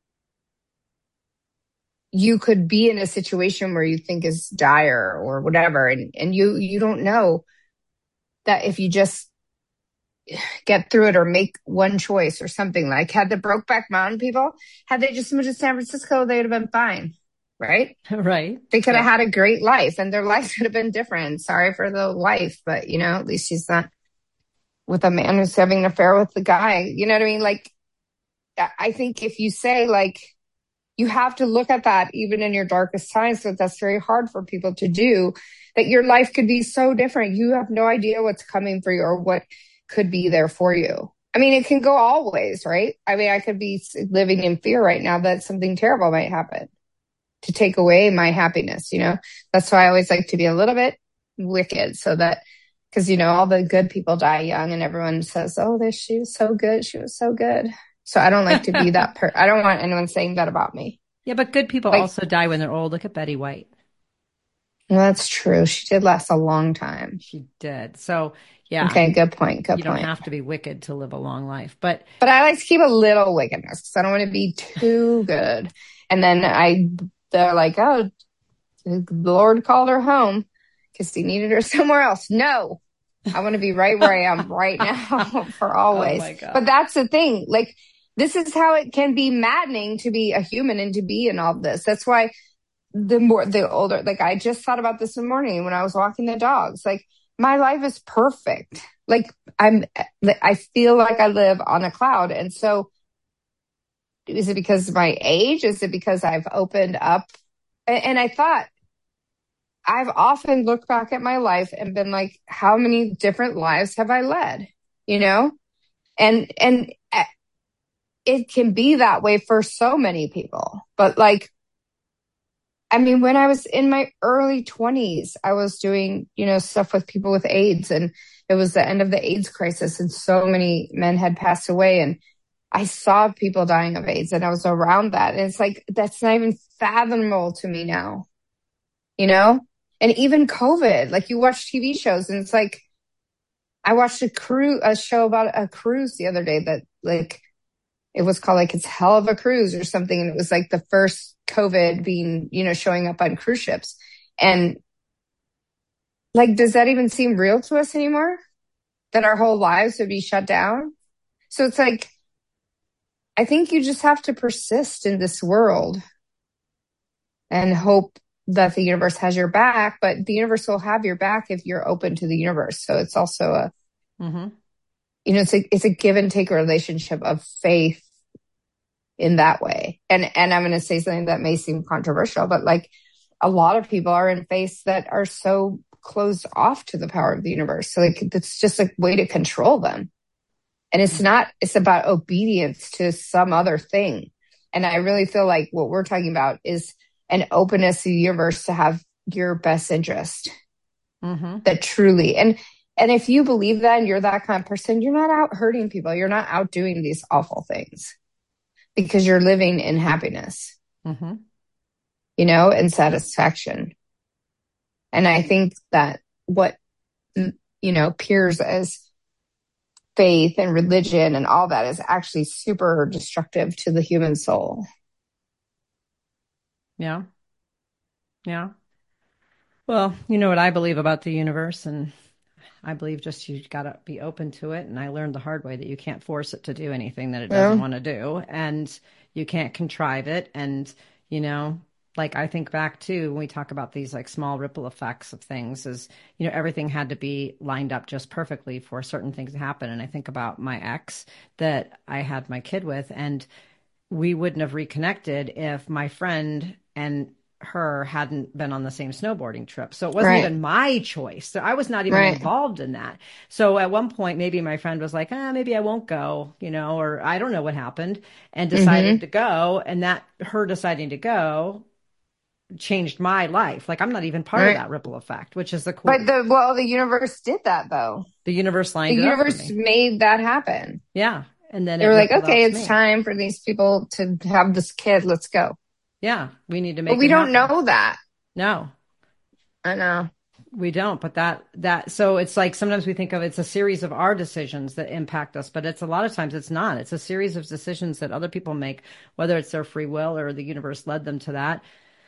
you could be in a situation where you think is dire or whatever. And, and you, you don't know that if you just get through it or make one choice or something. Like had the Brokeback Mountain people, had they just moved to San Francisco, they would have been fine. Right? Right. They could have Yeah. had a great life and their life could have been different. Sorry for the wife, but you know, at least she's not with a man who's having an affair with the guy. You know what I mean? Like, I think if you say like, you have to look at that even in your darkest times, but that's very hard for people to do, that your life could be so different. You have no idea what's coming for you or what could be there for you. I mean, it can go all ways, right? I mean, I could be living in fear right now that something terrible might happen to take away my happiness, you know? That's why I always like to be a little bit wicked so that, because, you know, all the good people die young and everyone says, oh, this, she was so good. She was so good. So I don't like to be that per- I don't want anyone saying that about me. Yeah, but good people like, also die when they're old. Look at Betty White. Well, that's true. She did last a long time. She did. So, yeah. Okay, good point. Good you point. don't have to be wicked to live a long life. But but I like to keep a little wickedness because I don't want to be too good. And then I, they're like, oh, the Lord called her home because he needed her somewhere else. No, I want to be right where I am right now for always. Oh my God. But that's the thing. Like, this is how it can be maddening to be a human and to be in all this. That's why the more, the older, like I just thought about this in the morning when I was walking the dogs, like my life is perfect. Like I'm, I feel like I live on a cloud. And so is it because of my age? Is it because I've opened up? And I thought, I've often looked back at my life and been like, how many different lives have I led? You know? And, and it can be that way for so many people. But like, I mean, when I was in my early twenties, I was doing, you know, stuff with people with AIDS, and it was the end of the AIDS crisis and so many men had passed away, and I saw people dying of AIDS and I was around that. And it's like, that's not even fathomable to me now, you know? And even COVID, like you watch T V shows and it's like, I watched a cruise, a show about a cruise the other day that like, it was called like It's Hell of a Cruise or something. And it was like the first COVID being, you know, showing up on cruise ships. And like, does that even seem real to us anymore? That our whole lives would be shut down? So it's like, I think you just have to persist in this world and hope that the universe has your back, but the universe will have your back if you're open to the universe. So it's also a, mm-hmm. you know, it's a, it's a give and take relationship of faith in that way. And, and I'm going to say something that may seem controversial, but like a lot of people are in faiths that are so closed off to the power of the universe. So like, it's just a way to control them. And it's not, it's about obedience to some other thing. And I really feel like what we're talking about is an openness to the universe to have your best interest. Mm-hmm. That truly, and, and if you believe that and you're that kind of person, you're not out hurting people. You're not out doing these awful things because you're living in happiness, mm-hmm. you know, and satisfaction. And I think that what, you know, appears as faith and religion and all that is actually super destructive to the human soul. Yeah. Yeah. Well, you know what I believe about the universe, and I believe just you got to be open to it. And I learned the hard way that you can't force it to do anything that it doesn't yeah. want to do, and you can't contrive it. And, you know, like I think back to when we talk about these like small ripple effects of things is, you know, everything had to be lined up just perfectly for certain things to happen. And I think about my ex that I had my kid with, and we wouldn't have reconnected if my friend and her hadn't been on the same snowboarding trip. So it wasn't right. even my choice. So I was not even right. involved in that. So at one point, maybe my friend was like, ah, maybe I won't go, you know, or I don't know what happened, and decided mm-hmm. to go. And that her deciding to go changed my life. Like I'm not even part right. of that ripple effect, which is the cool. But the, well, the universe did that though. The universe lined the it universe up for me. Made that happen. Yeah. And then they were like, okay, it's me. Time for these people to have this kid. Let's go. Yeah, we need to make. But we it don't happen. know that. No, I know we don't. But that that so it's like sometimes we think of it's a series of our decisions that impact us, but it's a lot of times it's not. It's a series of decisions that other people make, whether it's their free will or the universe led them to that.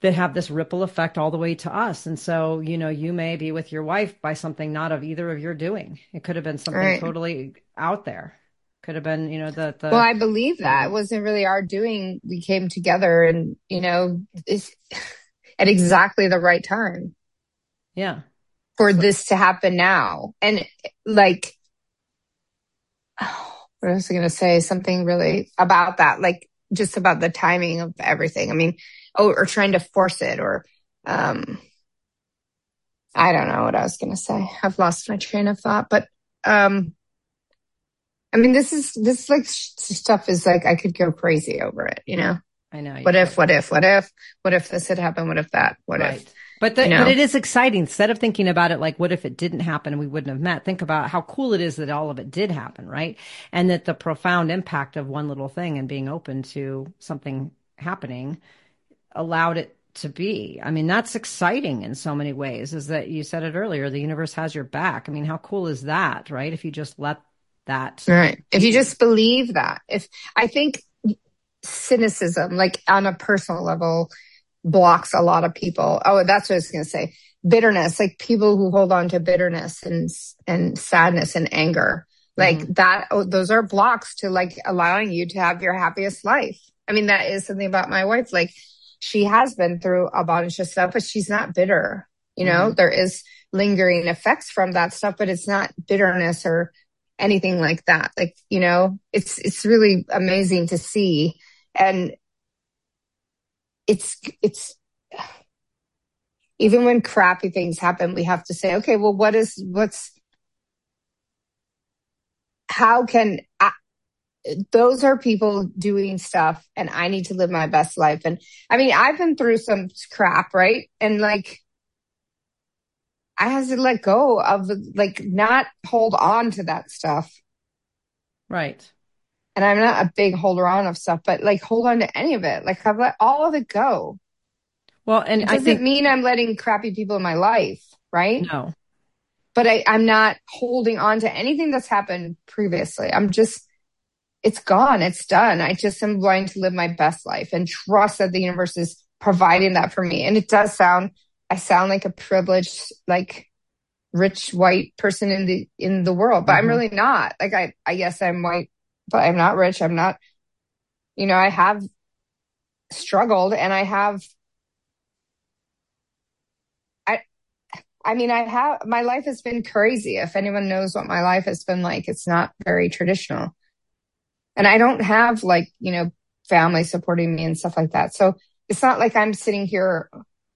that have this ripple effect all the way to us. And so, you know, you may be with your wife by something not of either of your doing. It could have been something Right. totally out there. Could have been, you know, the, Well, the, I believe that. It wasn't really our doing. We came together and, you know, it's at exactly the right time yeah. for So, this to happen now. And like, oh, what was I going to say? Something really about that, like just about the timing of everything. I mean, oh, or trying to force it or, um, I don't know what I was going to say. I've lost my train of thought, but, um, I mean, this is, this like stuff is like, I could go crazy over it, you know? I know. What if, what if, what if, what if this had happened? What if that, what right. if, But the, you know? but it is exciting. Instead of thinking about it like, what if it didn't happen and we wouldn't have met? Think about how cool it is that all of it did happen, right? And that the profound impact of one little thing and being open to something happening allowed it to be. I mean, that's exciting in so many ways, is that you said it earlier, the universe has your back. I mean, how cool is that, right? If you just let that. Right. If you just believe that, if I think cynicism, like on a personal level, blocks a lot of people. Oh, that's what I was going to say. Bitterness, like people who hold on to bitterness and, and sadness and anger, like mm-hmm. that, oh, those are blocks to like allowing you to have your happiest life. I mean, that is something about my wife. Like she has been through a bunch of stuff, but she's not bitter. You know, mm-hmm. there is lingering effects from that stuff, but it's not bitterness or anything like that. Like, you know, it's, it's really amazing to see. And it's, it's, even when crappy things happen, we have to say, okay, well, what is, what's, how can I, those are people doing stuff and I need to live my best life. And I mean, I've been through some crap, right? And like, I have to let go of like, not hold on to that stuff. Right. And I'm not a big holder on of stuff, but like hold on to any of it. Like I've let all of it go. Well, and it I doesn't think mean I'm letting crappy people in my life, right? No. But I, I'm not holding on to anything that's happened previously. I'm just, it's gone. It's done. I just am going to live my best life and trust that the universe is providing that for me. And it does sound, I sound like a privileged, like rich white person in the, in the world, but mm-hmm. I'm really not. Like I, I guess I'm white, but I'm not rich. I'm not, you know, I have struggled and I have, I, I mean, I have, my life has been crazy. If anyone knows what my life has been like, it's not very traditional. And I don't have like, you know, family supporting me and stuff like that. So it's not like I'm sitting here.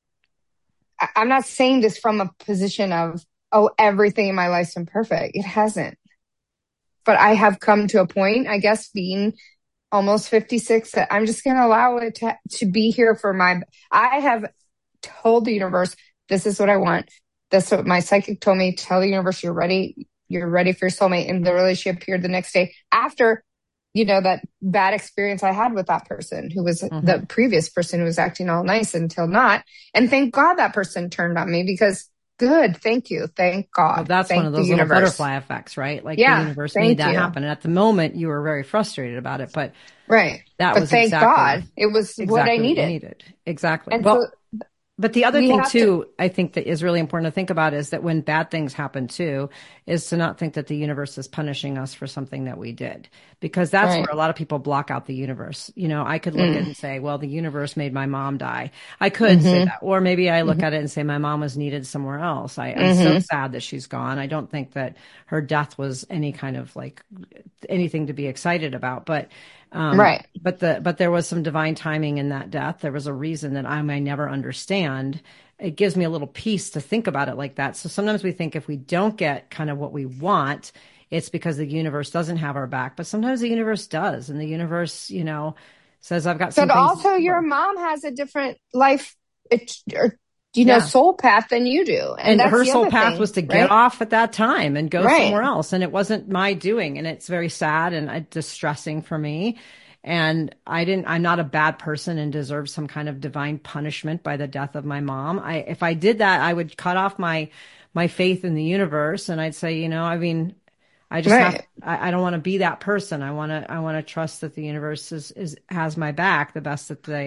I, I'm not saying this from a position of, oh, everything in my life's been perfect. It hasn't. But I have come to a point, I guess, being almost fifty-six, that I'm just going to allow it to, to be here for my, I have told the universe, this is what I want. That's what my psychic told me. Tell the universe you're ready. You're ready for your soulmate. And the relationship appeared the next day after, you know, that bad experience I had with that person who was mm-hmm. the previous person who was acting all nice until not. And thank God that person turned on me because good. Thank you. Thank God. Well, that's thank one of those little butterfly effects, right? Like yeah, the universe made that you. happen. And at the moment you were very frustrated about it, but right. that but was thank exactly, God it was exactly what I needed. What needed. Exactly. And well, so, but the other thing too, to- I think that is really important to think about is that when bad things happen too, is to not think that the universe is punishing us for something that we did, because that's right. where a lot of people block out the universe. You know, I could look mm. at it and say, well, the universe made my mom die. I could mm-hmm. say that. Or maybe I look mm-hmm. at it and say my mom was needed somewhere else. I, I'm mm-hmm. so sad that she's gone. I don't think that her death was any kind of like anything to be excited about, but Um, right. But the, but there was some divine timing in that death. There was a reason that I may never understand. It gives me a little peace to think about it like that. So sometimes we think if we don't get kind of what we want, it's because the universe doesn't have our back, but sometimes the universe does. And the universe, you know, says, I've got some. But also your mom has a different life, it, or, you know, yeah. soul path than you do. And, and her soul path thing, was to get right? off at that time and go right. somewhere else. And it wasn't my doing. And it's very sad and uh, distressing for me. And I didn't, I'm not a bad person and deserve some kind of divine punishment by the death of my mom. I, if I did that, I would cut off my, my faith in the universe. And I'd say, you know, I mean, I just right. have, I, I don't want to be that person. I want to, I want to trust that the universe is, is, has my back the best that they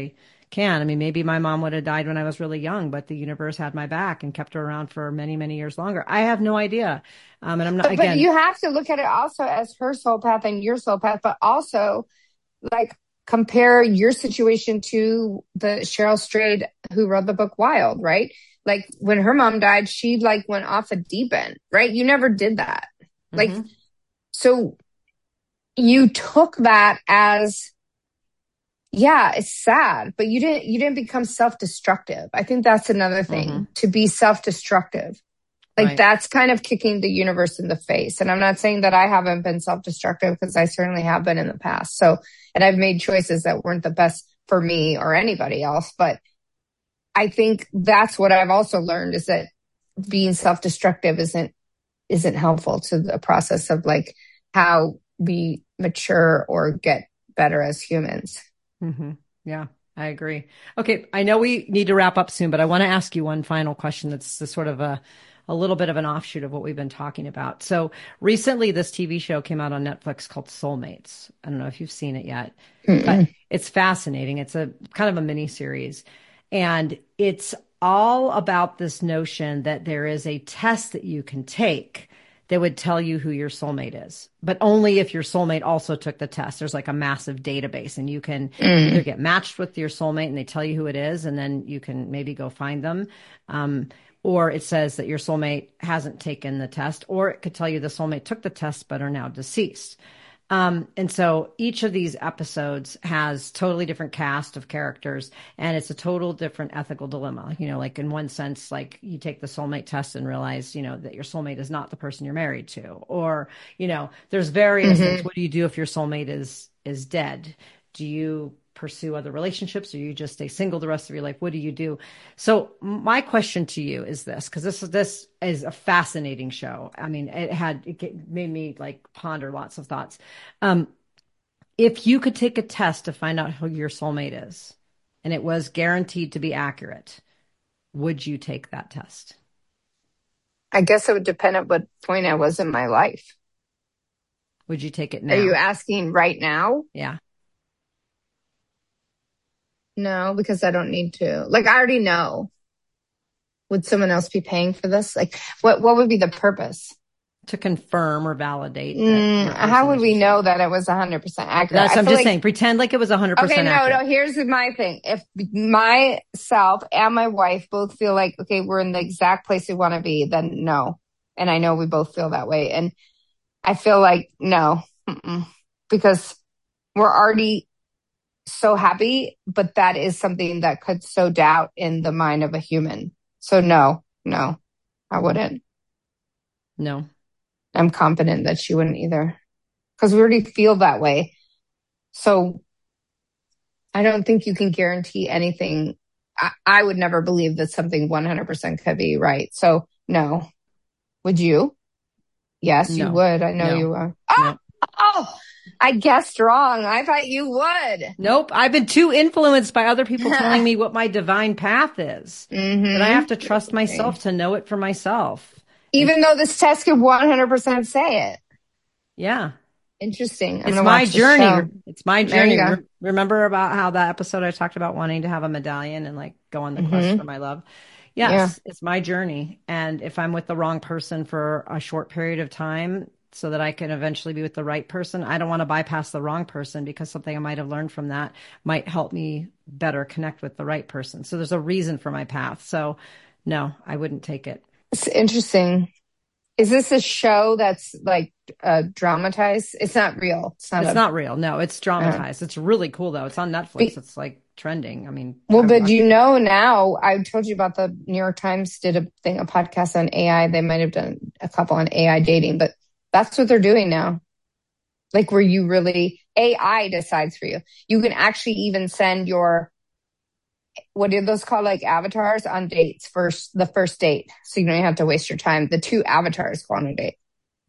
can. I mean, maybe my mom would have died when I was really young, but the universe had my back and kept her around for many, many years longer. I have no idea. Um, and I'm not, but, again, but you have to look at it also as her soul path and your soul path, but also like compare your situation to the Cheryl Strayed who wrote the book Wild, right? Like when her mom died, she like went off a deep end, right? You never did that. Mm-hmm. Like, so you took that as, yeah, it's sad, but you didn't, you didn't become self-destructive. I think that's another thing, mm-hmm. to be self-destructive. Like right. That's kind of kicking the universe in the face. And I'm not saying that I haven't been self-destructive, because I certainly have been in the past. So, and I've made choices that weren't the best for me or anybody else. But I think that's what I've also learned, is that being self-destructive isn't, isn't helpful to the process of like how we mature or get better as humans. Mm-hmm. Yeah, I agree. Okay. I know we need to wrap up soon, but I want to ask you one final question. That's the sort of a, a little bit of an offshoot of what we've been talking about. So recently this T V show came out on Netflix called Soulmates. I don't know if you've seen it yet, Mm-mm. but it's fascinating. It's a kind of a mini series, and it's all about this notion that there is a test that you can take that would tell you who your soulmate is, but only if your soulmate also took the test. There's like a massive database, and you can mm. either get matched with your soulmate and they tell you who it is, and then you can maybe go find them. Um, or it says that your soulmate hasn't taken the test, or it could tell you the soulmate took the test but are now deceased. Um, and so each of these episodes has totally different cast of characters, and it's a total different ethical dilemma. You know, like in one sense, like you take the soulmate test and realize, you know, that your soulmate is not the person you're married to, or, you know, there's various mm-hmm. things. What do you do if your soulmate is, is dead? Do you pursue other relationships, or you just stay single the rest of your life? What do you do? So my question to you is this, because this is this is a fascinating show. I mean, it had it made me like ponder lots of thoughts. Um, if you could take a test to find out who your soulmate is, and it was guaranteed to be accurate, would you take that test? I guess it would depend on what point I was in my life. Would you take it now? Are you asking right now? Yeah. No, because I don't need to. Like, I already know. Would someone else be paying for this? Like, what, what would be the purpose? To confirm or validate. Mm, how would we know that it was one hundred percent accurate? That's what I'm just like, saying. Pretend like it was one hundred percent okay, no, accurate. no, here's my thing. If myself and my wife both feel like, okay, we're in the exact place we want to be, then no. And I know we both feel that way. And I feel like, no. Mm-mm. Because we're already so happy, but that is something that could sow doubt in the mind of a human. So no, no, I wouldn't. No. I'm confident that she wouldn't either, because we already feel that way. So I don't think you can guarantee anything. I, I would never believe that something one hundred percent could be right. So no. Would you? Yes, no. You would. I know no. you are. Oh, no. oh, I guessed wrong. I thought you would. Nope. I've been too influenced by other people telling me what my divine path is. Mm-hmm. And I have to trust myself to know it for myself. Even and, though this test could one hundred percent say it. Yeah. Interesting. I'm it's my journey. It's my journey. Re- remember about how that episode I talked about wanting to have a medallion and like go on the mm-hmm. quest for my love? Yes, yeah. It's my journey. And if I'm with the wrong person for a short period of time so that I can eventually be with the right person, I don't want to bypass the wrong person, because something I might have learned from that might help me better connect with the right person. So there's a reason for my path. So no, I wouldn't take it. It's interesting. Is this a show that's like uh, dramatized? It's not real. It's not, it's a... not real. No, it's dramatized. Uh, it's really cool though. It's on Netflix. Be- it's like trending. I mean, well, but you know, now I told you about the New York Times did a thing, a podcast on A I. They might have done a couple on A I dating, but that's what they're doing now. Like where you really, A I decides for you. You can actually even send your, what are those called, like avatars on dates first, the first date. So you don't have to waste your time. The two avatars go on a date.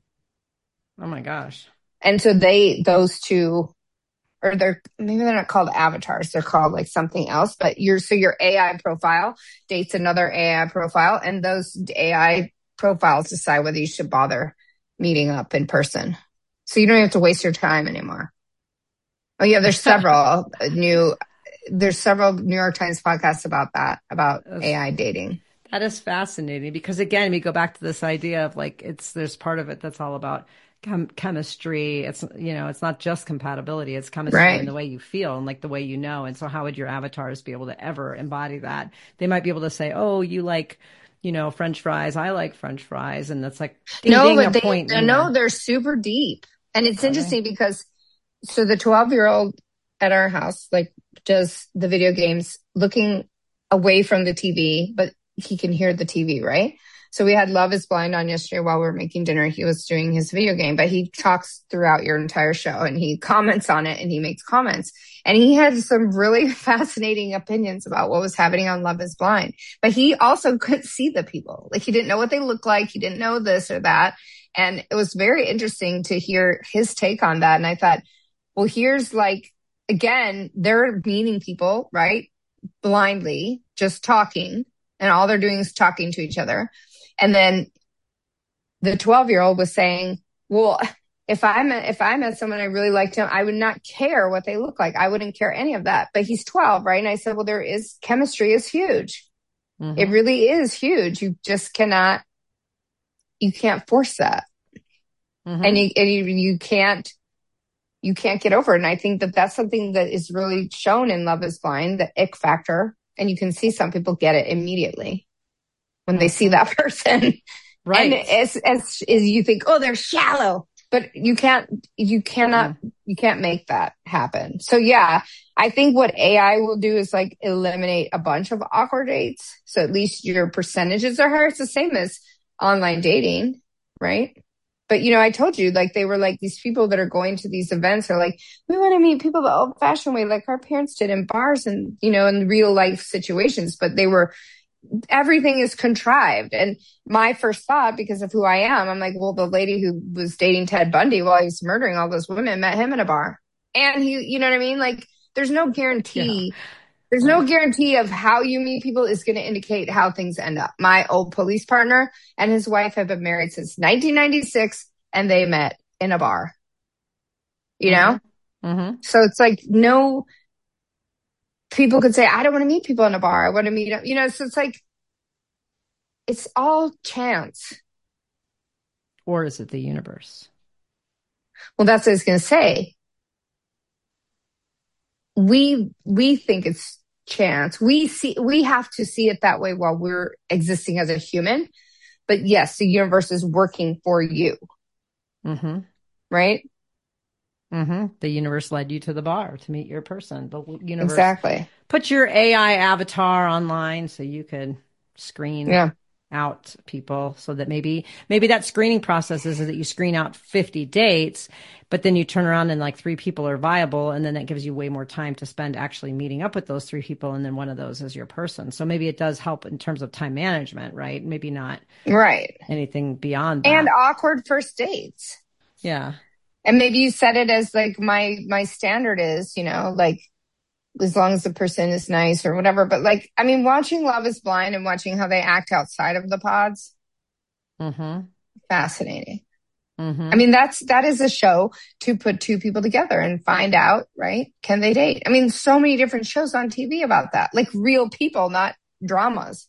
Oh my gosh. And so they, those two, or they're, maybe they're not called avatars. They're called like something else, but your, so your A I profile dates another A I profile, and those A I profiles decide whether you should bother meeting up in person. So you don't have to waste your time anymore. Oh yeah, there's several new there's several New York Times podcasts about that, about That's, A I dating. That is fascinating because again, we go back to this idea of like, it's, there's part of it that's all about chem- chemistry. It's, you know, it's not just compatibility, it's chemistry Right. and the way you feel and like the way you know. And so how would your avatars be able to ever embody that? They might be able to say, oh, you like, you know, French fries. I like French fries. And that's like, ding, No, ding, but a they, point no, in no, there. they're super deep. And it's Are interesting they? because, so the twelve year old at our house, like, does the video games looking away from the T V, but he can hear the T V, right? So we had Love is Blind on yesterday while we were making dinner. He was doing his video game, but he talks throughout your entire show and he comments on it and he makes comments. And he had some really fascinating opinions about what was happening on Love is Blind. But he also couldn't see the people. Like, he didn't know what they looked like. He didn't know this or that. And it was very interesting to hear his take on that. And I thought, well, here's like, again, they're meeting people, right? Blindly, just talking. And all they're doing is talking to each other. And then the twelve year old was saying, well, if I met, if I met someone I really liked him, I would not care what they look like. I wouldn't care any of that. But he's twelve, right? And I said, well, there is, chemistry is huge. Mm-hmm. It really is huge. You just cannot, you can't force that. Mm-hmm. And you, and you, you can't, you can't get over it. And I think that that's something that is really shown in Love is Blind, the ick factor. And you can see some people get it immediately when they see that person. Right. And as, as, as you think, oh, they're shallow, but you can't, you cannot, mm. you can't make that happen. So yeah, I think what A I will do is like eliminate a bunch of awkward dates. So at least your percentages are higher. It's the same as online dating, right? But, you know, I told you, like, they were like, these people that are going to these events are like, we want to meet people the old fashioned way, like our parents did in bars and, you know, in real life situations. But they were, everything is contrived. And my first thought, because of who I am, I'm like, well, the lady who was dating Ted Bundy while he was murdering all those women met him in a bar. And he, you know what I mean? Like, there's no guarantee. Yeah. There's no guarantee of how you meet people is going to indicate how things end up. My old police partner and his wife have been married since nineteen ninety-six and they met in a bar, you know? Mm-hmm. Mm-hmm. So it's like, no, people could say, I don't want to meet people in a bar. I want to meet, you know, so it's like, it's all chance. Or is it the universe? Well, that's what I was going to say. We, we think it's chance. We see, we have to see it that way while we're existing as a human. But yes, the universe is working for you. Mm-hmm. Right? Mm-hmm. The universe led you to the bar to meet your person. The universe exactly. Put your A I avatar online so you could screen yeah. out people, so that maybe maybe that screening process is that you screen out fifty dates, but then you turn around and like three people are viable, and then that gives you way more time to spend actually meeting up with those three people, and then one of those is your person. So maybe it does help in terms of time management, right? Maybe not right anything beyond that. And awkward first dates. Yeah. And maybe you set it as like my my standard is, you know, like as long as the person is nice or whatever. But like, I mean, watching Love is Blind and watching how they act outside of the pods. Mm-hmm. Fascinating. Mm-hmm. I mean, that's, that is a show to put two people together and find out, right? Can they date? I mean, so many different shows on T V about that, like real people, not dramas.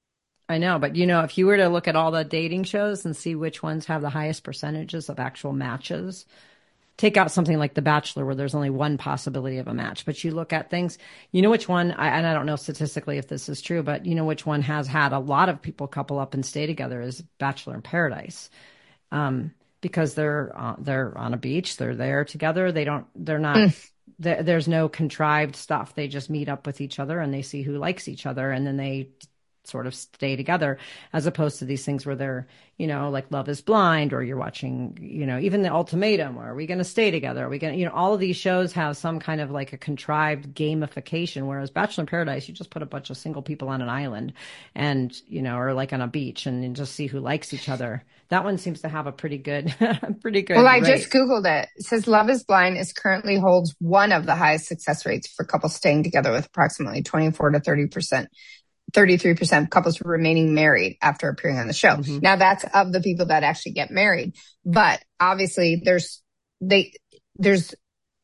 I know, but you know, if you were to look at all the dating shows and see which ones have the highest percentages of actual matches, take out something like The Bachelor where there's only one possibility of a match, but you look at things, you know which one, I, and I don't know statistically if this is true, but you know which one has had a lot of people couple up and stay together is Bachelor in Paradise. Um, because they're, uh, they're on a beach, they're there together. They don't, they're not, mm. there, there's no contrived stuff. They just meet up with each other and they see who likes each other, and then they sort of stay together, as opposed to these things where they're, you know, like Love is Blind, or you're watching, you know, even The Ultimatum, or are we going to stay together? Are we going to, you know, all of these shows have some kind of like a contrived gamification, whereas Bachelor in Paradise, you just put a bunch of single people on an island and, you know, or like on a beach and, and just see who likes each other. That one seems to have a pretty good, pretty good Well, I rate. just Googled it. It says Love is Blind is currently holds one of the highest success rates for couples staying together, with approximately twenty-four to thirty percent. thirty-three percent of couples remaining married after appearing on the show. Mm-hmm. Now that's of the people that actually get married, but obviously there's, they, there's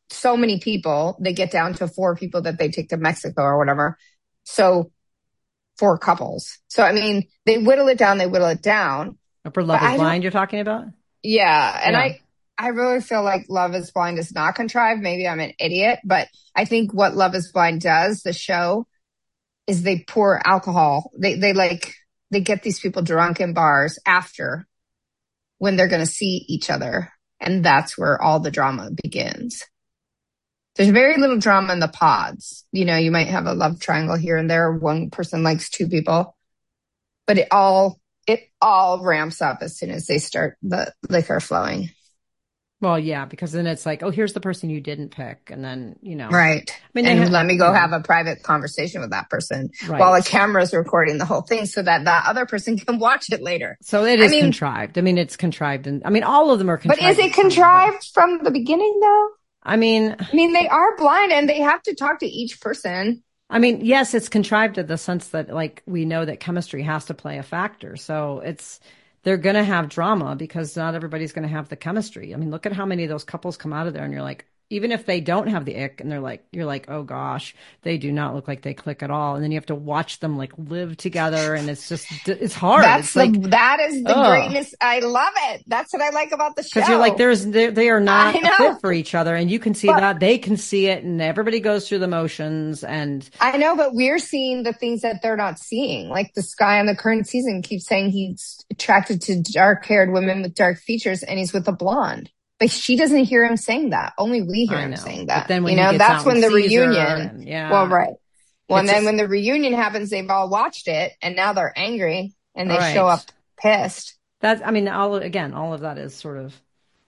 so many people, they get down to four people that they take to Mexico or whatever. So four couples. So, I mean, they whittle it down, they whittle it down. For Love is Blind, you're talking about? Yeah. And yeah. I, I really feel like Love is Blind is not contrived. Maybe I'm an idiot, but I think what Love is Blind does, the show, is they pour alcohol. They, they like, they get these people drunk in bars after when they're going to see each other. And that's where all the drama begins. There's very little drama in the pods. You know, you might have a love triangle here and there. One person likes two people, but it all, it all ramps up as soon as they start the liquor flowing. Well, yeah, because then it's like, oh, here's the person you didn't pick. And then, you know. Right. I mean, and ha- let me go yeah. have a private conversation with that person right. while a camera's recording the whole thing so that that other person can watch it later. So it is I mean, contrived. I mean, it's contrived. And I mean, all of them are contrived. But is it contrived from the beginning, though? I mean. I mean, they are blind and they have to talk to each person. I mean, yes, it's contrived in the sense that, like, we know that chemistry has to play a factor. So it's. They're going to have drama because not everybody's going to have the chemistry. I mean, look at how many of those couples come out of there and you're like, even if they don't have the ick and they're like, you're like, oh gosh, they do not look like they click at all. And then you have to watch them like live together. And it's just, it's hard. That's it's the, like, that is the ugh. greatness. I love it. That's what I like about the show. Cause you're like, there's, they are not fit for each other. And you can see but, that they can see it and everybody goes through the motions. And I know, but we're seeing the things that they're not seeing. Like this guy on the current season keeps saying he's attracted to dark haired women with dark features and he's with a blonde. But she doesn't hear him saying that. Only we hear him saying that. But then when you know, that's when the reunion. And, yeah. Well, right. Well, and then just, when the reunion happens, they've all watched it and now they're angry and they right. show up pissed. That's, I mean, all again, all of that is sort of,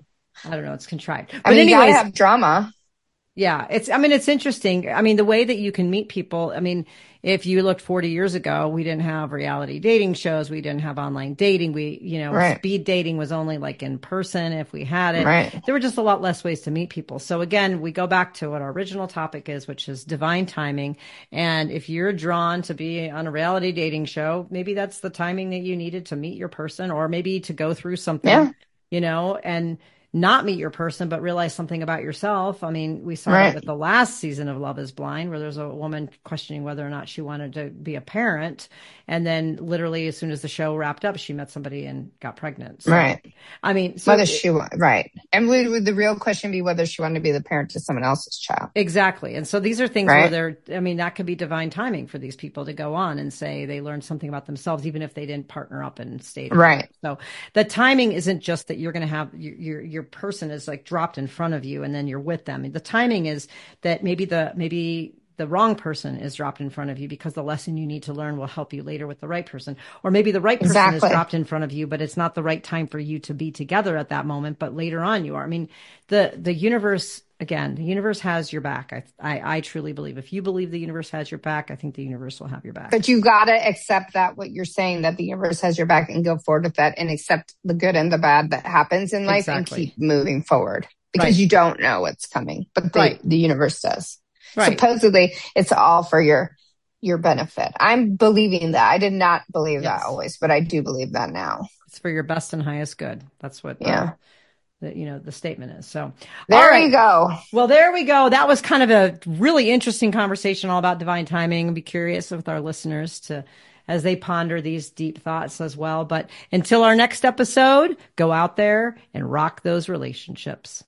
I don't know, it's contrived. But I mean, anyways, you gotta have drama. Yeah, it's, I mean, it's interesting. I mean, the way that you can meet people, I mean, if you looked forty years ago, we didn't have reality dating shows. We didn't have online dating. We, you know, right. speed dating was only like in person if we had it. Right. There were just a lot less ways to meet people. So again, we go back to what our original topic is, which is divine timing. And if you're drawn to be on a reality dating show, maybe that's the timing that you needed to meet your person or maybe to go through something, yeah. you know, and not meet your person, but realize something about yourself. I mean, we saw right. that with the last season of Love is Blind, where there's a woman questioning whether or not she wanted to be a parent. And then literally as soon as the show wrapped up, she met somebody and got pregnant. So, right. I mean, so whether she, right. And would, would the real question be whether she wanted to be the parent to someone else's child? Exactly. And so these are things right. where they're, I mean, that could be divine timing for these people to go on and say they learned something about themselves, even if they didn't partner up and stay together. Right. So the timing isn't just that you're going to have your, your, your person is like dropped in front of you and then you're with them. The timing is that maybe the, maybe the wrong person is dropped in front of you because the lesson you need to learn will help you later with the right person. Or maybe the right person exactly. is dropped in front of you, but it's not the right time for you to be together at that moment, but later on you are. I mean, the, the universe, again, the universe has your back. I, I, I truly believe if you believe the universe has your back, I think the universe will have your back. But you got to accept that what you're saying, that the universe has your back and go forward with that and accept the good and the bad that happens in life exactly. and keep moving forward because right. you don't know what's coming, but the, right. the universe does. Right. Supposedly it's all for your, your benefit. I'm believing that. I did not believe yes. that always, but I do believe that now. It's for your best and highest good. That's what, yeah. the, you know, the statement is. So there right. you go. Well, there we go. That was kind of a really interesting conversation all about divine timing. I'd be curious with our listeners to, as they ponder these deep thoughts as well. But until our next episode, go out there and rock those relationships.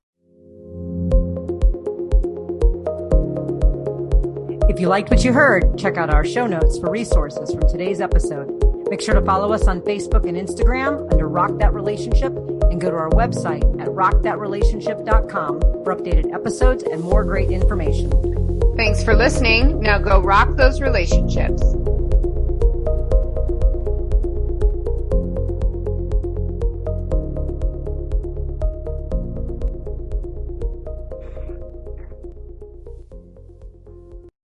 If you liked what you heard, check out our show notes for resources from today's episode. Make sure to follow us on Facebook and Instagram under Rock That Relationship and go to our website at rock that relationship dot com for updated episodes and more great information. Thanks for listening. Now go rock those relationships.